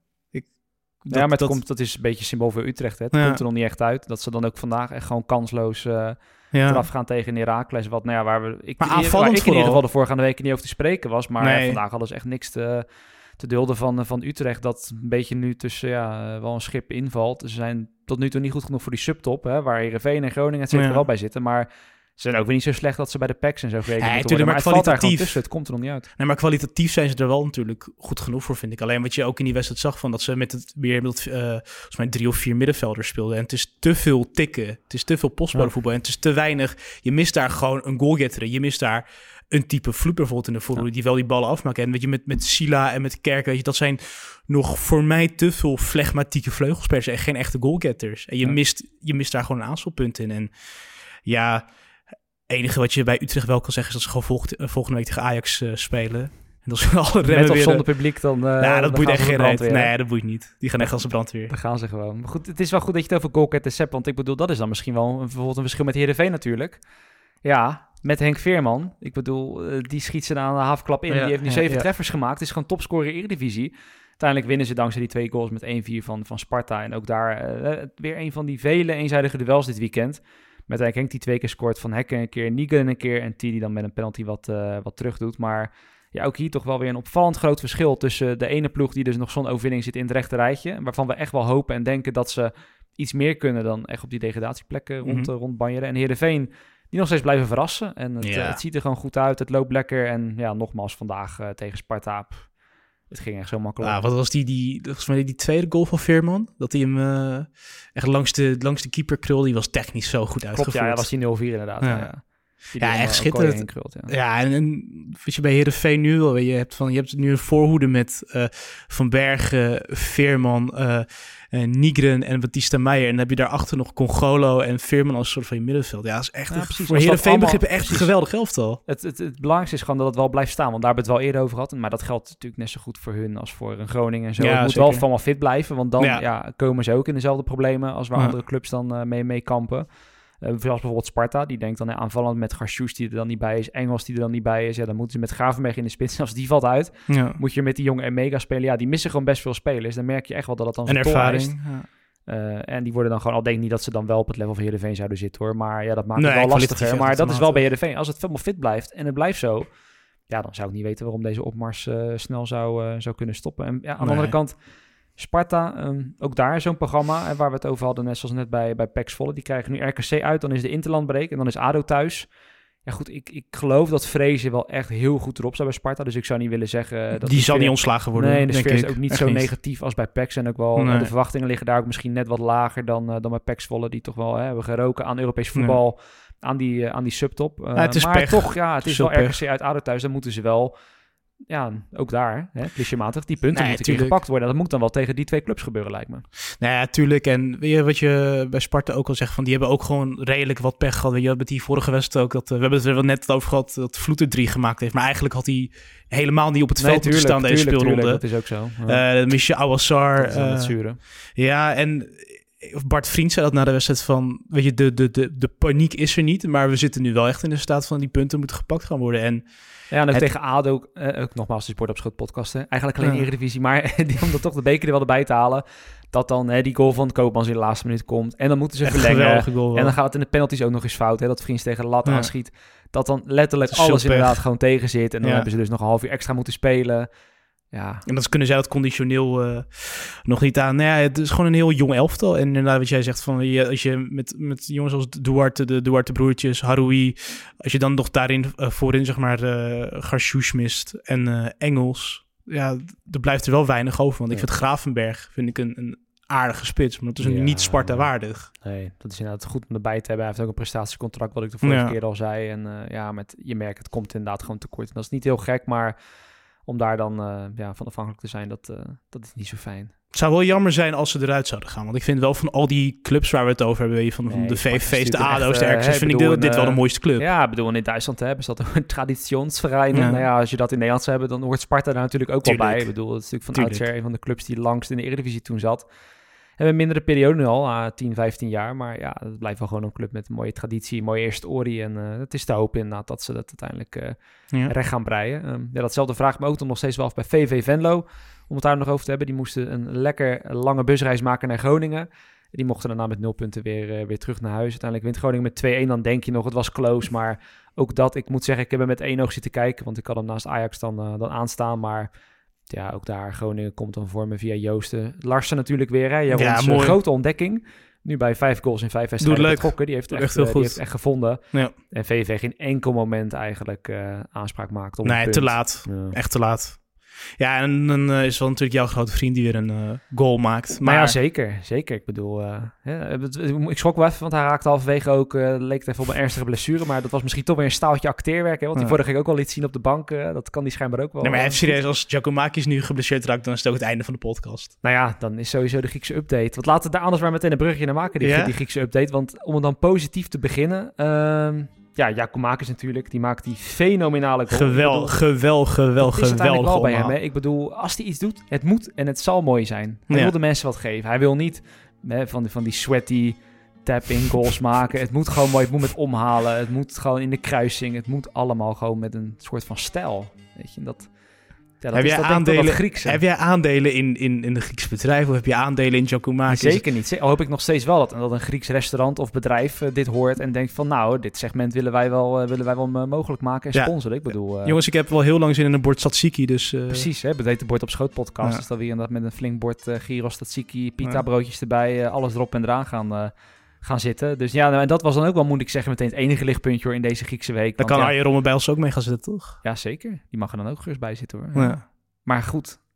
Dat is een beetje symbool voor Utrecht. Hè? Het komt er nog niet echt uit. Dat ze dan ook vandaag echt gewoon kansloos eraf gaan tegen Heracles. Waar ik in ieder geval de vorige weken niet over te spreken was. Maar vandaag hadden ze echt niks te dulden van Utrecht. Dat een beetje nu tussen wel een schip invalt. Ze zijn tot nu toe niet goed genoeg voor die subtop. Hè, waar Heerenveen en Groningen er wel bij zitten. Maar ze zijn ook weer niet zo slecht dat ze bij de PECs en zo gerekend moeten worden. Maar het valt daar gewoon tussen. Het komt er nog niet uit. Nee, maar kwalitatief zijn ze er wel natuurlijk goed genoeg voor, vind ik. Alleen wat je ook in die wedstrijd zag, van dat ze met volgens mij 3 of 4 middenvelders speelden. En het is te veel tikken. Het is te veel postballenvoetbal. En het is te weinig. Je mist daar gewoon een goalgetter. Je mist daar een type Vloed bijvoorbeeld in de voorhoede die wel die ballen afmaken. En weet je, met Sila en met Kerk, weet je, dat zijn nog voor mij te veel flegmatieke vleugelspelers en geen echte goalgetters. En je mist daar gewoon een aanspelpunt in. En het enige wat je bij Utrecht wel kan zeggen is dat ze gewoon volgende week tegen Ajax spelen. En dat is alle met of zonder publiek dan... dat boeit echt geen reet. Nee, dat boeit niet. Die gaan echt als een brandweer. Dan gaan ze gewoon. Maar goed, het is wel goed dat je het over goalgetters hebt, want ik bedoel, dat is dan misschien wel bijvoorbeeld een verschil met Heerenveen natuurlijk. Ja, met Henk Veerman. Ik bedoel, die schiet ze aan de halfklap in. Die heeft nu 7 treffers gemaakt. Het is gewoon topscorer Eredivisie. Uiteindelijk winnen ze dankzij die 2 goals met 1-4 van Sparta. En ook daar weer een van die vele eenzijdige duels dit weekend. Met eigenlijk Henk die 2 keer scoort, Van Hekken een keer, Niegen een keer en T die dan met een penalty wat terug doet. Maar ook hier toch wel weer een opvallend groot verschil tussen de ene ploeg die dus nog zo'n overwinning zit in het rechte rijtje. Waarvan we echt wel hopen en denken dat ze iets meer kunnen dan echt op die degradatieplekken rond banjeren. En Heerenveen die nog steeds blijven verrassen. En het ziet er gewoon goed uit. Het loopt lekker. En nogmaals vandaag tegen Sparta. Het ging echt zo makkelijk. Wat was volgens mij die tweede goal van Veerman? Dat hij hem echt langs de keeper krulde. Die was technisch zo goed uitgevoerd. Klopt, ja, was die 0-4 inderdaad. Ja. Die Ja, echt schitterend. Krult, Ja, en weet je, bij Heerenveen nu wel, je hebt nu een voorhoede met Van Bergen, Veerman, Nygren en Batista Meijer. En dan heb je daarachter nog Congolo en Veerman als soort van je middenveld. Ja, dat is echt voor Heerenveen begrippen echt een geweldig elftal. Het belangrijkste is gewoon dat het wel blijft staan. Want daar hebben we het wel eerder over gehad. Maar dat geldt natuurlijk net zo goed voor hun als voor een Groningen en zo. Ja, het moet zeker. wel allemaal fit blijven. Want dan komen ze ook in dezelfde problemen als waar andere clubs dan mee kampen. Zoals bijvoorbeeld Sparta, die denkt dan aanvallend met Garcious die er dan niet bij is, Engels die er dan niet bij is. Ja, dan moeten ze met Gravenberg in de spits. Als die valt uit, moet je met die jonge Emega spelen. Ja, die missen gewoon best veel spelers. Dan merk je echt wel dat het dan een ervaring. En die worden dan gewoon, al denk ik niet dat ze dan wel op het level van Heerenveen zouden zitten hoor. Maar ja, dat maakt het wel lastiger. Maar dat is wel bij Heerenveen. Als het helemaal fit blijft en het blijft zo, ja, dan zou ik niet weten waarom deze opmars snel zou kunnen stoppen. En ja, aan de andere kant, Sparta, ook daar zo'n programma waar we het over hadden, net zoals net bij PEC Zwolle. Die krijgen nu RKC uit, dan is de Interlandbreak en dan is ADO thuis. Ja goed, ik geloof dat Vrezen wel echt heel goed erop staat bij Sparta. Dus ik zou niet willen zeggen... Die zal niet ontslagen worden. Nee, de sfeer is ook niet zo negatief als bij PEC. En ook wel, de verwachtingen liggen daar ook misschien net wat lager dan bij PEC Zwolle. Die toch wel hebben geroken aan Europees voetbal, aan die subtop. Het is maar pech. Toch, het is wel pech. RKC uit ADO thuis. Dan moeten ze wel... Ja, ook daar, clichématig, die punten moeten gepakt worden. Dat moet dan wel tegen die twee clubs gebeuren, lijkt me. Nou ja, tuurlijk. En weet je wat je bij Sparta ook al zegt, van die hebben ook gewoon redelijk wat pech gehad. Weet je, met die vorige wedstrijd ook, we hebben het er wel net over gehad, dat Vloeter 3 gemaakt heeft. Maar eigenlijk had hij helemaal niet op het veld moeten staan deze speelronde. Tuurlijk, dat is ook zo. Dan mis je Awassar. Het zure. Ja, en Bart Vriend zei dat na de wedstrijd van, weet je, de paniek is er niet. Maar we zitten nu wel echt in de staat van die punten moeten gepakt gaan worden. En ja, en ook tegen ADO, ook nogmaals de Sport op Schoot podcast. Eigenlijk alleen Eredivisie, maar om dan toch de beker er wel erbij te halen. Dat dan die goal van Koopmans in de laatste minuut komt. En dan moeten ze verlengen. Goal, en dan gaat het in de penalties ook nog eens fout. Hè, dat Vriends tegen de lat aanschiet. Dat dan letterlijk alles inderdaad gewoon tegen zit. En dan hebben ze dus nog een half uur extra moeten spelen. Ja. En dat kunnen zij dat conditioneel nog niet aan. Nou ja, het is gewoon een heel jong elftal. En inderdaad wat jij zegt, van als je met jongens als Duarte, de Duarte broertjes, Haroui, als je dan nog daarin voorin zeg maar Garcious mist en Engels, ja, er blijft er wel weinig over. Want ik vind Gravenberg een aardige spits, maar dat is niet Sparta waardig. Nee, dat is inderdaad goed om erbij te hebben. Hij heeft ook een prestatiecontract, wat ik de vorige keer al zei. En je merkt, het komt inderdaad gewoon tekort. En dat is niet heel gek, maar om daar dan van afhankelijk te zijn, dat is niet zo fijn. Het zou wel jammer zijn als ze eruit zouden gaan. Want ik vind wel van al die clubs waar we het over hebben, van de VVV's, de ADO's, de RKC's, vind ik dit wel de mooiste club. Ja, ik bedoel, in Duitsland hebben ze dat een traditionsverein. Ja. Nou ja, als je dat in Nederland zou hebben, dan hoort Sparta daar natuurlijk ook wel bij. Ik bedoel, het is natuurlijk van oudsher een van de clubs die langst in de Eredivisie toen zat. We hebben een mindere periode nu al, 10, 15 jaar. Maar ja, het blijft wel gewoon een club met een mooie traditie, een mooie historie. En het is te hopen inderdaad dat ze dat uiteindelijk recht gaan breien. Datzelfde vraagt me ook dan nog steeds wel af bij VV Venlo. Om het daar nog over te hebben. Die moesten een lekker lange busreis maken naar Groningen. Die mochten daarna met 0 punten weer terug naar huis. Uiteindelijk wint Groningen met 2-1. Dan denk je nog, het was close. Maar ook dat, ik moet zeggen, ik heb hem met 1 oog zitten kijken. Want ik had hem naast Ajax dan aanstaan. Maar ja, ook daar, Groningen komt dan voor me via Joosten. Larsen natuurlijk weer, hè. Een grote ontdekking. Nu bij 5 goals in 5 wedstrijden betrokken. Die heeft echt gevonden. Ja. En VV geen enkel moment eigenlijk aanspraak maakt op een punt. Te laat. Ja. Echt te laat. Ja, en dan is wel natuurlijk jouw grote vriend die weer een goal maakt. Maar ja, zeker. Ik bedoel, ik schrok wel even, want hij raakte halverwege ook, leek het even op een ernstige blessure. Maar dat was misschien toch weer een staaltje acteerwerk. Hè, want die vorige keer ook al liet zien op de bank. Dat kan die schijnbaar ook wel. Nee, maar even serieus, als Giacomakis nu geblesseerd raakt, dan is het ook het einde van de podcast. Nou ja, dan is sowieso de Griekse update. Want laten we daar anders maar meteen een brugje naar maken, die Griekse update. Want om het dan positief te beginnen... Giacomakis natuurlijk, die maakt die fenomenale goal. Geweldig wel bij hem. Hè? Ik bedoel, als hij iets doet, het moet en het zal mooi zijn. Hij wil de mensen wat geven. Hij wil niet van die sweaty tap-in goals maken. Het moet gewoon mooi, het moet met omhalen. Het moet gewoon in de kruising. Het moet allemaal gewoon met een soort van stijl. Weet je, dat... Ja, heb jij aandelen in de Griekse bedrijf of heb je aandelen in Giacomakis? Zeker niet. Al hoop ik nog steeds wel dat een Grieks restaurant of bedrijf dit hoort en denkt van nou, dit segment willen wij wel mogelijk maken en sponsoren. Ik bedoel... jongens, ik heb wel heel lang zin in een bord tzatziki, dus... Precies, hè, de Bord op Schoot podcast is dat weer inderdaad met een flink bord gyros, tzatziki, pita broodjes erbij, alles erop en eraan gaan zitten. Dus ja, en dat was dan ook wel, moet ik zeggen, meteen het enige lichtpuntje hoor in deze Griekse week. Daar kan Arjen Rommel bij ons ook mee gaan zitten, toch? Ja, zeker. Die mag er dan ook gerust bij zitten hoor. Ja. Maar goed,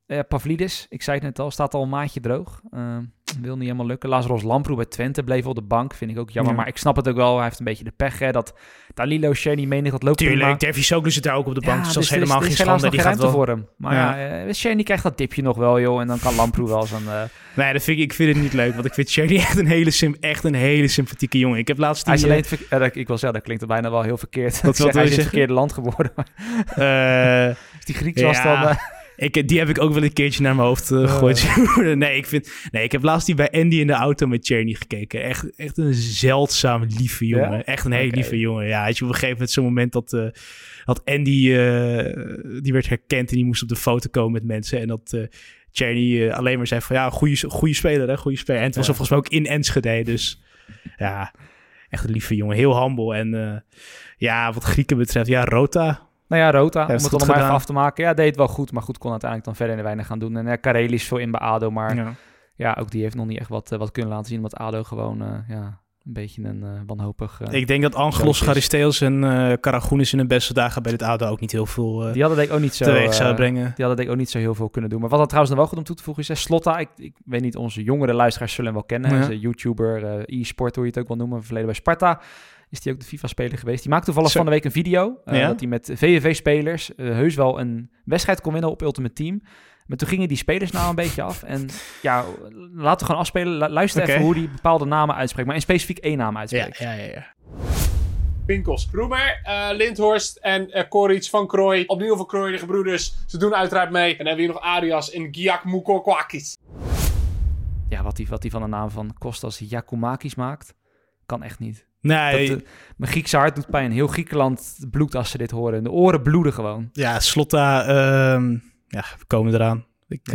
Pavlidis, ik zei het net al, staat al een maatje droog. Wil niet helemaal lukken. Lazarus Lamproe bij Twente bleef op de bank. Vind ik ook jammer. Ja. Maar ik snap het ook wel. Hij heeft een beetje de pech. Hè, dat Danilo, Sherny, menig dat loopt prima. Tuurlijk, Dervis ook zit daar ook op de bank. Dus dat is helemaal geen schande. Die gaat wel voor hem. Maar Sherny krijgt dat dipje nog wel, joh. En dan kan Lamproe wel zo'n... Nee, ik vind het niet leuk. Want ik vind Sherny echt een hele sympathieke jongen. Ik heb laatst... Hij is alleen ik wil zeggen, dat klinkt bijna wel heel verkeerd. Hij is in het verkeerde land geboren. Is die Grieks was dan... Die heb ik ook wel een keertje naar mijn hoofd gegooid. Ik heb laatst die bij Andy in de auto met Cherny gekeken. Echt een zeldzaam lieve jongen. Ja? Echt een hele lieve jongen. Ja, had je op een gegeven moment zo'n moment dat Andy die werd herkend en die moest op de foto komen met mensen. En dat Cherny alleen maar zei van ja, goede speler, hè, goede speler. En het was volgens mij ook in Enschede. Dus ja, echt een lieve jongen. Heel humble. En wat Grieken betreft, ja, Rota... Nou ja, Rota, om het dan maar even af te maken. Ja, deed het wel goed, maar goed kon uiteindelijk dan verder in de weinig gaan doen. En Kareli is veel in bij ADO, maar ook die heeft nog niet echt wat kunnen laten zien. Omdat ADO gewoon een beetje een wanhopig... ik denk dat Angelos, Charisteos en Karagounis in hun beste dagen bij dit ADO ook niet heel veel die hadden denk ik ook niet zo teweeg zouden brengen. Die hadden denk ik ook niet zo heel veel kunnen doen. Maar wat dat trouwens nog wel goed om toe te voegen is Slotta. Ik weet niet, onze jongere luisteraars zullen hem wel kennen. Hij is een YouTuber, e-sport hoe je het ook wel noemen. Verleden bij Sparta. Is die ook de FIFA-speler geweest. Die maakte toevallig van de week een video. Dat hij met VVV-spelers heus wel een wedstrijd kon winnen op Ultimate Team. Maar toen gingen die spelers nou een beetje af. En ja, laten we gewoon afspelen. Luister even hoe die bepaalde namen uitspreekt. Maar in specifiek 1 naam uitspreekt. Ja. Winkels, Roemer, Lindhorst en Koric van Krooi. Opnieuw van Krooi, de gebroeders. Ze doen uiteraard mee. En dan hebben we hier nog Arias en Giak Mukokwakis. Ja, wat hij van de naam van Kostas Giakoumakis maakt, kan echt niet. Nee. Mijn Griekse hart doet pijn. Heel Griekenland bloedt als ze dit horen. De oren bloeden gewoon. Ja, Slotta, we komen eraan.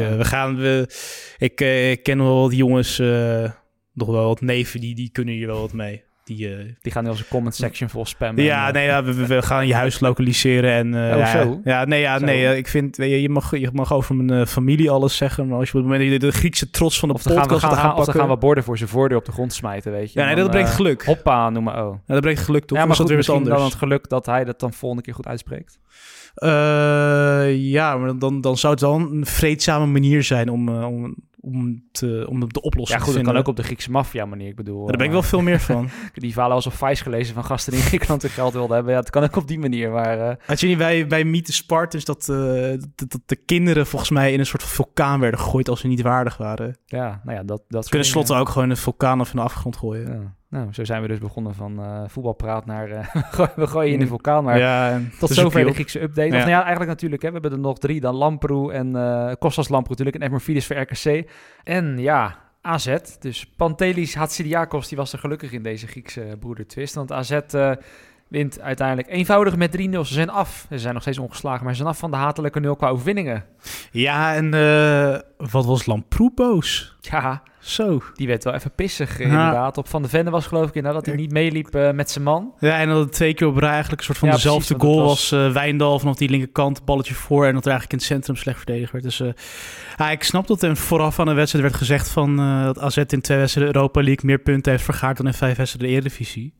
Ik ken wel wat jongens, nog wel wat neven, die kunnen hier wel wat mee. Die gaan in onze comment section vol spammen. Ja, we gaan je huis lokaliseren. En, zo? Ik vind, je mag over mijn familie alles zeggen. Maar als je op het moment dat je de Griekse trots van de podcast gaat pakken... Of dan gaan we borden voor zijn voordeur op de grond smijten, weet je. Ja, dat brengt geluk. Hoppa, noem maar Ja, dat brengt geluk, toch? Ja, maar goed, misschien dan het geluk dat hij dat dan volgende keer goed uitspreekt. Maar dan zou het wel een vreedzame manier zijn om de oplossing te vinden. Ja, goed, dat kan ook op de Griekse maffia manier, ik bedoel. Daar ben ik wel veel meer van. Ik heb die verhalen als op Vice gelezen van gasten die in Griekenland hun geld wilden hebben. Ja, het kan ook op die manier, maar... Had je niet bij Meet the Spartans dat de kinderen volgens mij in een soort vulkaan werden gegooid als ze niet waardig waren? Ja, nou ja, dat kunnen Slotten ook gewoon een vulkaan of in de afgrond gooien. Ja. Nou, zo zijn we dus begonnen van voetbalpraat naar... we gooien in de vulkaan, maar tot zover de Griekse update. Ja. Eigenlijk natuurlijk, we hebben er nog 3. Dan Lamproe en Kostas Lamproe natuurlijk en Edmorfidis voor RKC. En ja, AZ. Dus Pantelis Hatsidiakos, die was er gelukkig in deze Griekse broedertwist. Want AZ wint uiteindelijk eenvoudig met 3-0. Ze zijn af. Ze zijn nog steeds ongeslagen, maar ze zijn af van de hatelijke 0 qua overwinningen. Ja, en wat was Lamproe boos? Ja, zo. Die werd wel even pissig inderdaad. Op Van de Vende was geloof ik dat hij niet meeliep met zijn man. Ja, en dat het 2 keer op rij eigenlijk een soort van dezelfde precies, goal was. Wijndal vanaf die linkerkant, balletje voor en dat er eigenlijk in het centrum slecht verdedigd werd. Dus ik snap dat er vooraf aan de wedstrijd werd gezegd van dat AZ in 2 wedstrijden Europa League meer punten heeft vergaard dan in 5 wedstrijden de Eredivisie.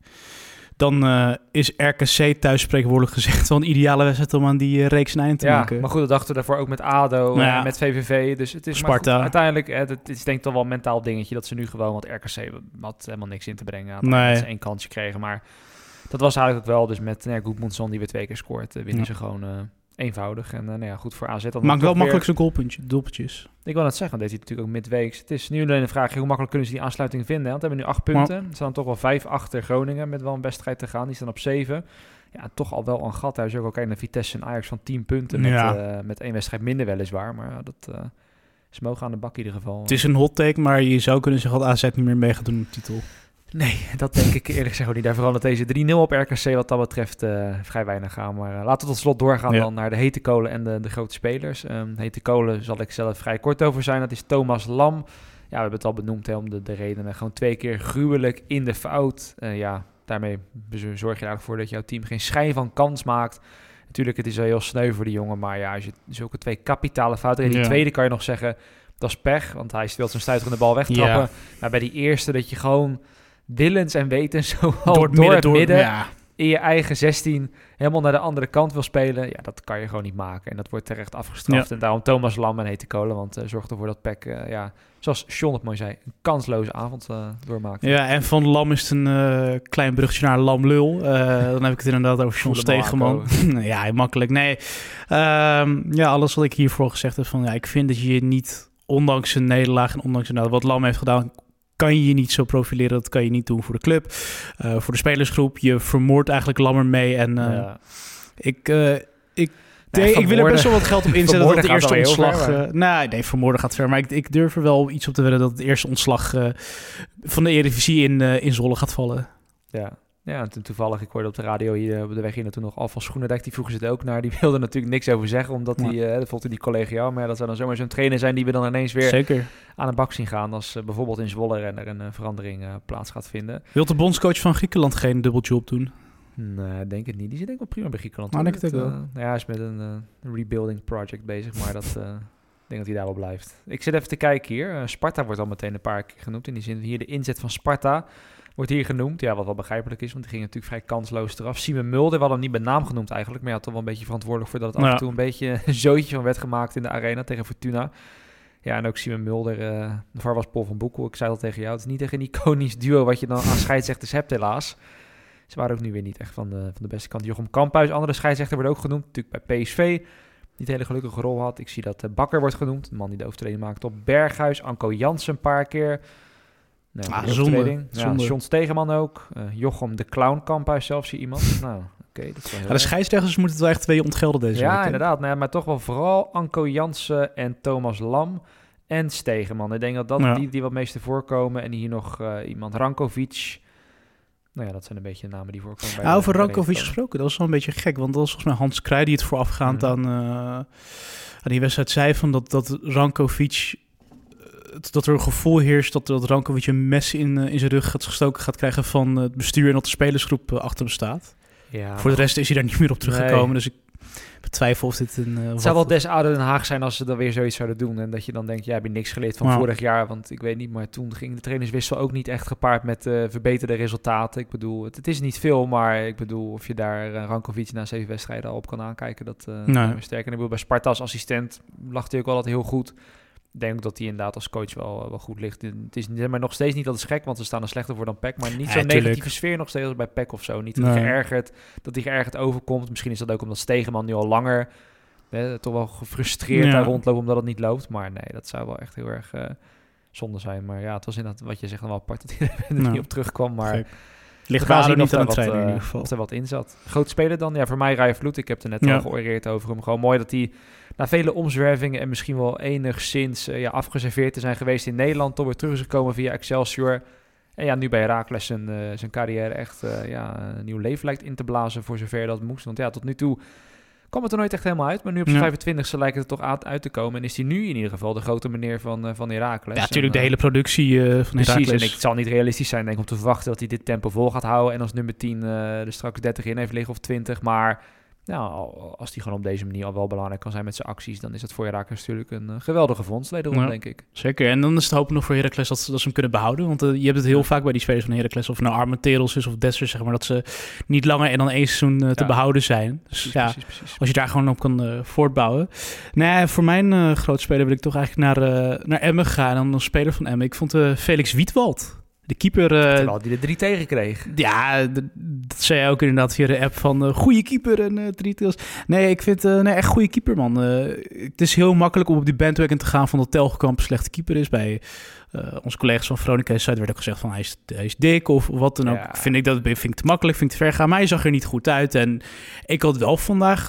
Dan is RKC thuis spreekwoordelijk gezegd wel een ideale wedstrijd om aan die reeks een eind te maken. Maar goed, dat dachten we daarvoor ook met ADO en met VVV. Dus het is Sparta. Maar goed, uiteindelijk, het is denk ik toch wel een mentaal dingetje dat ze nu gewoon, want RKC had helemaal niks in te brengen. Dat ze 1 kansje kregen, maar dat was eigenlijk ook wel. Dus met Goedmundsson die weer 2 keer scoort, winnen ze gewoon eenvoudig. En goed voor AZ. Maakt wel makkelijk zijn doelpuntjes. Ik wil net zeggen, dat deed hij natuurlijk ook midweeks. Het is nu alleen een vraag, hoe makkelijk kunnen ze die aansluiting vinden? Want we hebben nu 8 punten. Ze staan toch wel 5 achter Groningen met wel een wedstrijd te gaan. Die staan op 7. Ja, toch al wel een gat. Daar is ook al kijken naar Vitesse en Ajax van 10 punten. Met 1 wedstrijd minder weliswaar. Maar dat ze mogen aan de bak in ieder geval. Het is een hot take, maar je zou kunnen zeggen dat AZ niet meer mee gaat doen op de titel. Nee, dat denk ik eerlijk gezegd ook niet. Daar verandert deze 3-0 op RKC wat dat betreft vrij weinig gaan. Maar laten we tot slot doorgaan dan naar de hete kolen en de grote spelers. Hete kolen zal ik zelf vrij kort over zijn. Dat is Thomas Lam. Ja, we hebben het al benoemd om de redenen. Gewoon 2 keer gruwelijk in de fout. Daarmee zorg je er eigenlijk voor dat jouw team geen schijn van kans maakt. Natuurlijk, het is wel heel sneu voor die jongen. Maar ja, als je zulke 2 kapitale fouten... En die tweede kan je nog zeggen, dat is pech. Want hij wil zijn stuiterende bal wegtrappen. Ja. Maar bij die eerste dat je gewoon willens en wetens zo door het midden in je eigen 16 helemaal naar de andere kant wil spelen, ja, dat kan je gewoon niet maken. En dat wordt terecht afgestraft. Ja. En daarom Thomas Lam en Hete Kolen, want zorgt ervoor dat PEC, zoals John het mooi zei, een kansloze avond doormaakt. Ja, en van Lam is het een klein bruggetje naar Lam Lul. Dan heb ik het inderdaad over John Stegeman. Ja, makkelijk. Nee, alles wat ik hiervoor gezegd heb, van ik vind dat je niet, ondanks een nederlaag en ondanks wat Lam heeft gedaan, kan je niet zo profileren. Dat kan je niet doen voor de club, voor de spelersgroep. Je vermoordt eigenlijk Lam mee. En ik wil er best wel wat geld op inzetten dat het eerste ontslag... nee, vermoorden gaat ver. Maar ik durf er wel iets op te wedden dat het eerste ontslag van de Eredivisie in Zwolle gaat vallen. Ja, en toevallig, ik hoorde op de radio hier op de weg hier naartoe nog Alfons Groenendijk, die vroegen ze het ook naar. Die wilde natuurlijk niks over zeggen, omdat dat vond hij collegiaal. Maar dat zou dan zomaar zo'n trainer zijn die we dan ineens weer aan de bak zien gaan als bijvoorbeeld in Zwolle er een verandering plaats gaat vinden. Wilt de bondscoach van Griekenland geen dubbeljob doen? Nee, denk het niet. Die zit denk ik wel prima bij Griekenland. Denk het ook wel. Hij is met een rebuilding project bezig, maar ik denk dat hij daar wel blijft. Ik zit even te kijken hier. Sparta wordt al meteen een paar keer genoemd. In die zin hier de inzet van Sparta wordt hier genoemd. Ja, wat wel begrijpelijk is, want die ging natuurlijk vrij kansloos eraf. Simon Mulder, we hadden hem niet bij naam genoemd eigenlijk, maar hij had toch wel een beetje verantwoordelijk voor dat het af en toe een beetje een zootje van werd gemaakt in de arena tegen Fortuna. Ja, en ook Simon Mulder, de VAR was Paul van Boekel. Ik zei al tegen jou, het is niet echt een iconisch duo wat je dan aan scheidsrechters hebt helaas. Ze waren ook nu weer niet echt van de beste kant. Jochem Kamphuis, andere scheidsrechter, wordt ook genoemd. Natuurlijk bij PSV, niet een hele gelukkige rol had. Ik zie dat Bakker wordt genoemd, de man die de overtreding maakt op Berghuis. Anko Jansen een paar keer. Zonde. John Stegeman ook. Jochem de Clown Kamphuis zelfs, zie iemand. Nou, oké, dat is wel heel de scheidsrechters moeten het wel echt twee ontgelden deze week. Ja, inderdaad. Maar toch wel vooral Anko Jansen en Thomas Lam en Stegeman. Ik denk dat die wat meeste voorkomen. En hier nog iemand, Rankovic. Nou ja, dat zijn een beetje de namen die voorkomen. Over Rankovic gesproken, dat was wel een beetje gek. Want dat was volgens mij Hans Krij die het voorafgaand aan die wedstrijd zei van dat Rankovic... dat er een gevoel heerst dat Rankovic een mes in zijn rug gestoken gaat krijgen van het bestuur en dat de spelersgroep achter hem staat. Ja, voor de rest is hij daar niet meer op teruggekomen. Dus ik betwijfel of dit het zou wel des ouder Den Haag zijn als ze dan weer zoiets zouden doen. En dat je dan denkt, heb je niks geleerd van vorig jaar. Want ik weet niet, maar toen ging de trainerswissel ook niet echt gepaard met verbeterde resultaten. Ik bedoel, het is niet veel, maar ik bedoel, of je daar Rankovic na 7 wedstrijden al op kan aankijken, dat sterker. En ik bedoel, bij Sparta als assistent lag hij ook wel altijd heel goed. Ik denk dat hij inderdaad als coach wel goed ligt. Het is maar nog steeds niet dat is gek, want ze staan er slechter voor dan PEC. Maar niet zo'n negatieve sfeer nog steeds als bij PEC of zo. Niet dat hij geërgerd overkomt. Misschien is dat ook omdat Stegeman nu al langer toch wel gefrustreerd daar rondloopt omdat het niet loopt. Maar nee, dat zou wel echt heel erg zonde zijn. Maar ja, het was inderdaad wat je zegt wel apart dat hij er niet op terugkwam. Maar ligt wel niet aan het trainen in ieder geval. Of er wat in zat. Grote speler dan? Ja, voor mij Raya Vloed. Ik heb er net al georeerd over hem. Gewoon mooi dat hij na vele omzwervingen en misschien wel enigszins afgeserveerd te zijn geweest in Nederland, toch weer terug is gekomen via Excelsior. En ja, nu bij Heracles zijn carrière echt een nieuw leven lijkt in te blazen voor zover dat moest. Want ja, tot nu toe kwam het er nooit echt helemaal uit. Maar nu op zijn 25e lijkt het er toch uit te komen. En is hij nu in ieder geval de grote meneer van Heracles. Ja, natuurlijk de hele productie van Heracles. Precies, en het zal niet realistisch zijn denk ik, om te verwachten dat hij dit tempo vol gaat houden. En als nummer 10 er straks 30 in heeft liggen of 20. Maar nou, als hij gewoon op deze manier al wel belangrijk kan zijn met zijn acties, dan is het voor Heracles natuurlijk een geweldige vondst, wederom, denk ik. Zeker, en dan is het hopen nog voor Heracles dat ze hem kunnen behouden, want je hebt het heel vaak bij die spelers van Heracles, of nou Armenteros is of Dessers, zeg maar, dat ze niet langer en dan 1 seizoen te behouden zijn. Dus precies. Als je daar gewoon op kan voortbouwen. Nou, voor mijn grote speler wil ik toch eigenlijk naar Emmen gaan, en dan een speler van Emmen. Ik vond Felix Wiedwald. De keeper... Terwijl die er 3 tegen kreeg. Ja, dat zei je ook inderdaad via de app van goede keeper en 3 tails. Nee, ik vind echt goede keeper, man. Het is heel makkelijk om op die bandwagon te gaan van dat Telgekamp een slechte keeper is. Bij onze collega's van Veronica Site werd ook gezegd van hij is dik of wat dan ook. Vind ik te makkelijk, vind ik te ver gaan. Maar hij zag er niet goed uit. En ik had wel vandaag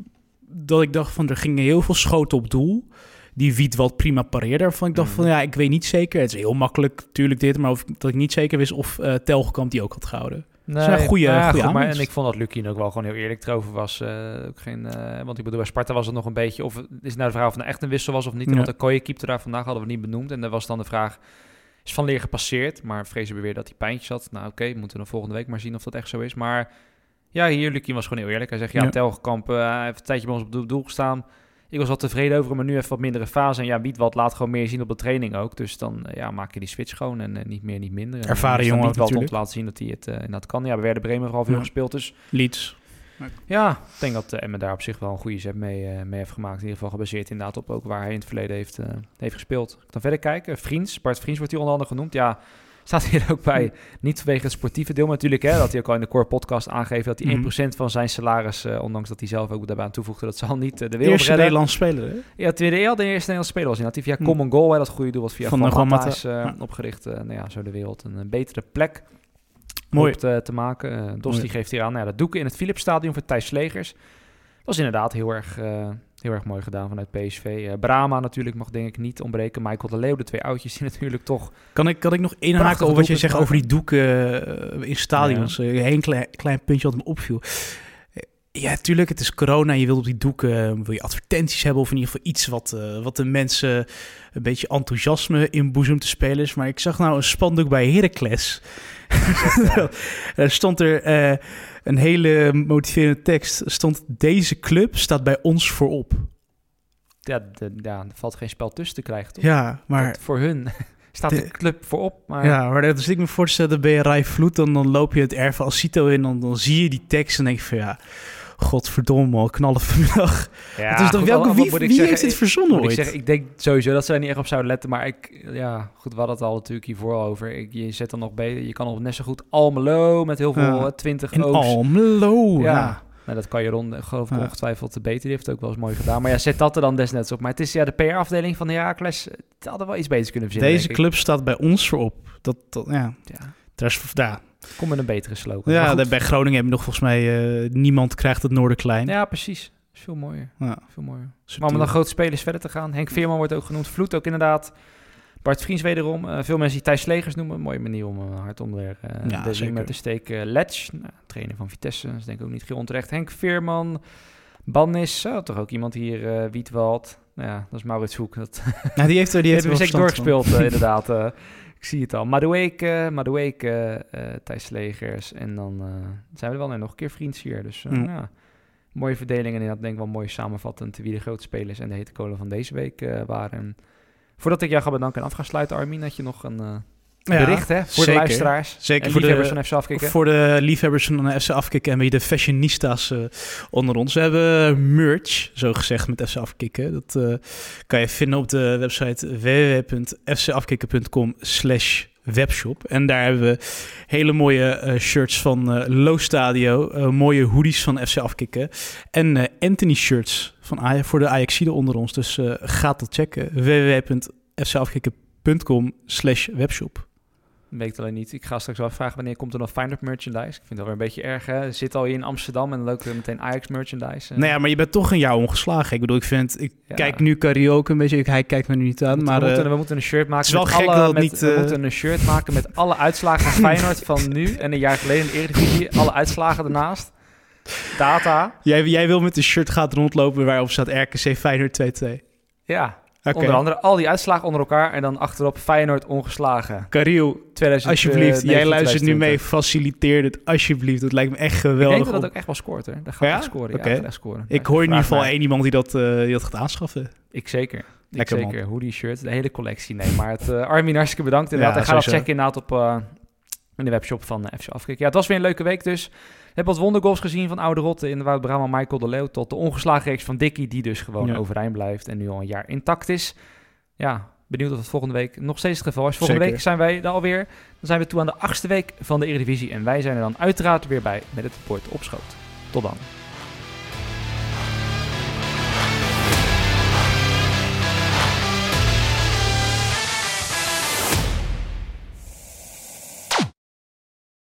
dat ik dacht van er gingen heel veel schoten op doel. Die Wiedwald prima pareerde. Waarvan ik dacht van ik weet niet zeker. Het is heel makkelijk natuurlijk dit. Maar dat ik niet zeker wist of Telgekamp die ook had gehouden. Nee, dat is een goede aanwinst. En ik vond dat Lukien ook wel gewoon heel eerlijk erover was. Want ik bedoel, bij Sparta was het nog een beetje... Of is het nou de vraag of het echt een wissel was of niet? Want de Koye keepte daar vandaag hadden we niet benoemd. En daar was dan de vraag... Is Van Leer gepasseerd? Maar Vrezen beweerde dat hij pijntjes had. Nou oké, moeten we dan volgende week maar zien of dat echt zo is. Maar ja, hier Lukien was gewoon heel eerlijk. Hij zegt, Telgekamp heeft een tijdje bij ons op doel gestaan. Ik was wel tevreden over hem, maar nu even wat mindere fase. En ja, Wiedwald laat gewoon meer zien op de training ook. Dus dan maak je die switch gewoon en niet meer, niet minder. Ervaren jongen ook Wiedwald om natuurlijk. te laten zien dat hij het inderdaad kan. Ja, we Werder Bremen vooral veel gespeeld, dus... Leeds. Ja, ik denk dat Emmen daar op zich wel een goede zet mee heeft gemaakt. In ieder geval gebaseerd inderdaad op ook waar hij in het verleden heeft gespeeld. Ik dan verder kijken. Bart Vriends wordt hier onder andere genoemd. Ja, staat hier ook bij. Niet vanwege het sportieve deel, maar natuurlijk. Hè, dat hij ook al in de Core podcast aangeeft dat hij 1% van zijn salaris, ondanks dat hij zelf ook daarbij aan toevoegde, dat zal niet de wereld Eerste redden. Nederlandse speler, hè? Ja, de eerste Nederlandse speler was inderdaad. Die via Common Goal, hè, dat goede doel wat via Van Matta is opgericht. Zo de wereld een betere plek. Mooi te maken. Dos die geeft hier aan. Dat doeken in het Philipsstadion voor Thijs Slegers. Was inderdaad heel erg mooi gedaan vanuit PSV. Brama natuurlijk mag denk ik niet ontbreken. Michael de Leeuw, de 2 oudjes die natuurlijk toch... Kan ik nog inhaken over wat je zegt over die doeken in stadions? Ja. Een klein puntje wat me opviel. Ja, tuurlijk, het is corona. Je wil op die doeken wil je advertenties hebben of in ieder geval iets wat de mensen een beetje enthousiasme inboezemt te spelers. Maar ik zag nou een spandoek bij Heracles. Er stond er een hele motiverende tekst. Stond: deze club staat bij ons voorop. Ja, er valt geen spel tussen te krijgen, toch? Ja, maar... Dat voor hun staat de club voorop. Maar... Ja, maar als ik me voorstel, dan ben je Rai Vloed, dan loop je het erf van Alcito in, dan zie je die tekst en denk je van ja... Godverdomme, knallen vanmiddag. Ja, dus dan wie heeft dit verzonnen ooit? Ik denk sowieso dat ze er niet echt op zouden letten. Maar we hadden het al natuurlijk hiervoor over. Je zet dan nog beter. Je kan nog net zo goed Almelo met heel veel 20 oogs. Almelo, ja. Nou, dat kan je geloof ik ongetwijfeld beter. Die heeft het ook wel eens mooi gedaan. Maar ja, zet dat er dan desnoods op. Maar het is de PR-afdeling van de Heracles. Het hadden wel iets beters kunnen verzinnen. Deze club staat bij ons voorop. Kom met een betere slogan. Ja, bij Groningen hebben we nog volgens mij... niemand krijgt het Noorden klein. Ja, precies. Dat is veel mooier. Ja. Veel mooier. Maar om dan grote spelers verder te gaan. Henk Veerman wordt ook genoemd. Vloed ook inderdaad. Bart Vriends wederom. Veel mensen die Thijs Slegers noemen. Een mooie manier om hard onder de riem met te steken. Letch, trainer van Vitesse. Dat is denk ik ook niet heel onterecht. Henk Veerman. Bannis. Toch ook iemand hier. Wiedwald. Ja, dat is Maurits Hoek. Die heeft we zeker doorgespeeld inderdaad. Ik zie het al. Madueke, Thijs Slegers. En dan zijn we er wel nog een keer Vriends hier. Dus mooie verdeling. En dat denk ik wel mooi samenvattend wie de grote spelers en de hete kolen van deze week waren. En voordat ik jou ga bedanken en af ga sluiten, Armin, had je nog een bericht voor de luisteraars. Zeker en voor liefhebbers van FC Afkikken. Voor de liefhebbers van FC Afkikken en de fashionistas onder ons. We hebben merch, zo gezegd, met FC Afkikken. Dat kan je vinden op de website www.fcafkikken.com/webshop. En daar hebben we hele mooie shirts van Lo Stadio, mooie hoodies van FC Afkikken en Anthony shirts voor de Ajaxiden onder ons. Dus ga dat checken. www.fcafkikken.com/webshop. Weet het alleen niet. Ik ga straks wel vragen wanneer komt er nog Feyenoord merchandise. Ik vind het wel weer een beetje erg. Hè? Zit al hier in Amsterdam en leuk meteen Ajax merchandise. Nou ja, maar je bent toch een jaar ongeslagen. Ik bedoel, kijk nu Carrie ook een beetje. Hij kijkt me nu niet aan. We moeten een shirt maken. Het is wel gek dat niet. We moeten een shirt maken met alle uitslagen van Feyenoord van nu en een jaar geleden in de Eredivisie. Alle uitslagen ernaast. Data. Jij wil met een shirt gaan rondlopen waarop staat RKC Feyenoord 2-2. Ja. Okay. Onder andere al die uitslagen onder elkaar en dan achterop Feyenoord ongeslagen. Kariel, alsjeblieft, jij luistert nu mee, faciliteer het alsjeblieft. Dat lijkt me echt geweldig. Ik denk dat het ook echt wel scoort, hè. Dat gaat echt scoren. Okay. Ja, echt scoren. Ik hoor in ieder geval één iemand die dat gaat aanschaffen. Ik zeker. Hoodie shirts, de hele collectie. Nee, maar Armin, hartstikke bedankt inderdaad. En ga dat checken inderdaad op in de webshop van FC Afkikken. Ja, het was weer een leuke week dus. Ik heb wat wondergoals gezien van Oude Rotte in de Wout Brama, Michael de Leeuw, tot de ongeslagen reeks van Dickie, die dus gewoon overeind blijft en nu al een jaar intact is. Ja, benieuwd of het volgende week nog steeds het geval is. Volgende week zijn wij er alweer. Dan zijn we toe aan de 8e week van de Eredivisie en wij zijn er dan uiteraard weer bij met het bord op schoot. Tot dan.